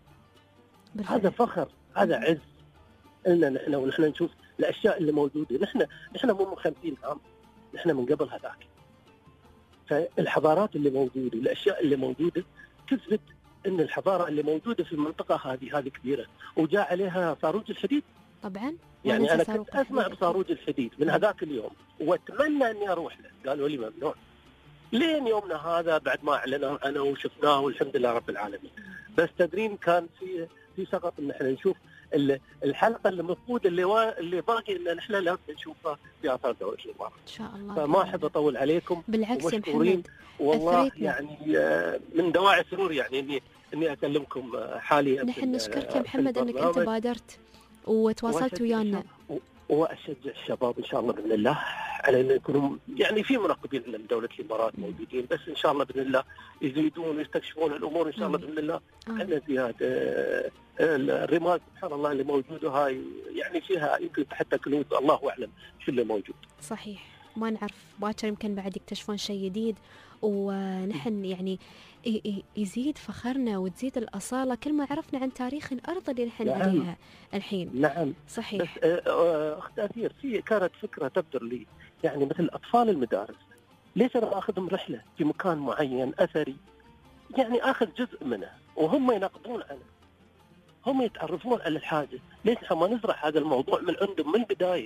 هذا فخر، هذا عز لنا نحن، ونحن نشوف الاشياء اللي موجوده. نحن مو من 50 عام، نحن من قبل هذاك. فالحضارات اللي موجوده، الاشياء اللي موجوده تثبت ان الحضاره اللي موجوده في المنطقه هذه كبيره، وجاء عليها صاروج الحديد. طبعا يعني انا كنت اسمع بصاروج الحديد من هذاك اليوم، واتمنى اني اروح له. قالوا لي ممنوع. لين يومنا هذا بعد ما اعلنوا انا وشفناه والحمد لله رب العالمين. بس تدرين كان في شغف ان احنا نشوف الحلقه المفقوده اللي باقي ان احنا لازم نشوفها في اثار دوله الامارات. ان شاء الله. فما احب اطول عليكم. بالعكس يا محمد، والله يعني من دواعي سرور يعني اني اكلمكم حاليا. نحن نشكرك يا محمد انك انت بادرت وتواصلت ويانا، واشجع الشباب ان شاء الله باذن الله على انه يكونوا يعني في منقبين من دوله الامارات موجودين، بس ان شاء الله باذن الله يزيدون ويستكشفون الامور ان شاء الله باذن الله. عندنا زياده الرمال سبحان الله اللي موجوده هاي، يعني فيها يمكن حتى كنوز الله اعلم شو اللي موجود. صحيح، ما نعرف، باكر يمكن بعد يكتشفون شيء جديد. ونحن يعني يزيد فخرنا وتزيد الأصالة كل ما عرفنا عن تاريخ الأرض اللي نحن عليها الحين. نعم صحيح. بس أخت أثير، كانت فكرة تبدر لي، يعني مثل أطفال المدارس، ليش أنا أخذهم رحلة في مكان معين أثري، يعني أخذ جزء منه وهم ينقضون عنه، هم يتعرفون على الحاجة. ليش ما نزرع هذا الموضوع من عندهم من البداية؟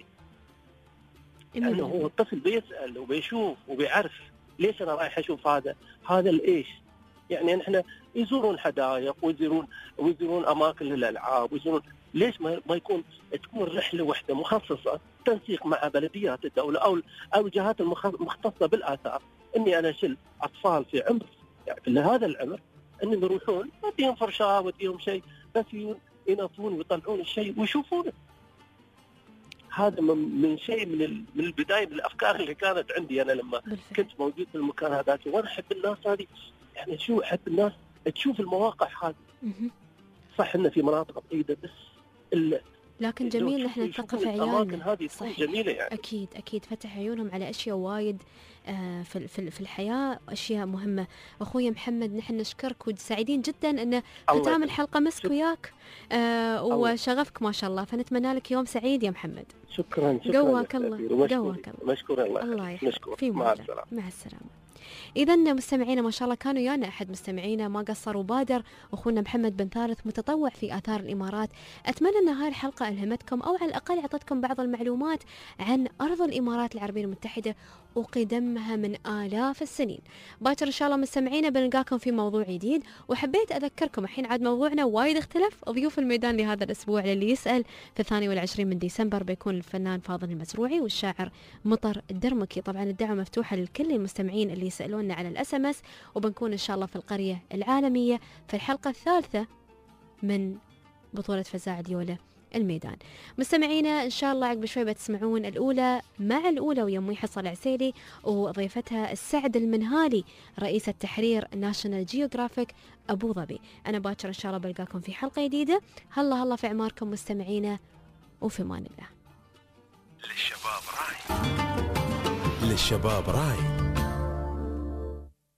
يعني هو الطفل بيسأل وبيشوف وبيعرف. ليش أنا رايح أشوف هذا الإيش؟ يعني نحن يزورون حدائق ويزورون أماكن للألعاب ويزورون. ليش ما تكون رحلة واحدة مخصصة تنسيق مع بلديات الدولة أو الجهات المختصة بالآثار، إني أنا أشيل أطفال في عمر يعني في هذا العمر إنهم يروحون وديهم فرشاة وديهم شيء، بس ينظفون ويطلعون الشيء ويشوفونه. هذا من شيء من البدايه، من الافكار اللي كانت عندي انا لما كنت موجود في المكان هذاك. وانا احب الناس هذه، يعني شو احب الناس تشوف المواقع هذه. صح إن في مناطق بعيدة بس لكن جميل نحن نثقف عيالنا. هذه صحيح. جميلة يعني. أكيد فتح عيونهم على أشياء وايد في الحياة، أشياء مهمة. أخوي محمد نحن نشكرك وسعيدين جدا أن ختام الحلقة مسك وياك وشغفك ما شاء الله، فنتمنى لك يوم سعيد يا محمد. شكرا قواك الله. قواك الله. مشكور الله يحفظك. مع السلامة. إذا مستمعينا ما شاء الله كانوا يانا أحد مستمعينا ما قصر وبادر، أخونا محمد بن ثالث متطوع في آثار الإمارات. أتمنى أن هاي الحلقة ألهمتكم أو على الأقل أعطتكم بعض المعلومات عن أرض الإمارات العربية المتحدة وقدمها من آلاف السنين. باكر إن شاء الله مستمعينا بنلقاكم في موضوع جديد. وحبيت أذكركم الحين عاد موضوعنا وايد اختلف. ضيوف الميدان لهذا الأسبوع للي يسأل في 22 من ديسمبر بيكون الفنان فاضل المزروعي والشاعر مطر الدرمكي. طبعا الدعوة مفتوحة لكل المستمعين اللي يسألوننا على الSMS، وبنكون إن شاء الله في القرية العالمية في الحلقة الثالثة من بطولة فزاع ديولة الميدان. مستمعينا إن شاء الله عقب شوي بتسمعون الأولى مع الأولى ويا أمي حصة العسيلي وضيفتها السعد المنهالي رئيسة تحرير ناشونال جيوغرافيك أبو ظبي. أنا باكر إن شاء الله بلقاكم في حلقة جديدة. هلا في أعماركم مستمعينا، وفي أمان الله. للشباب راي.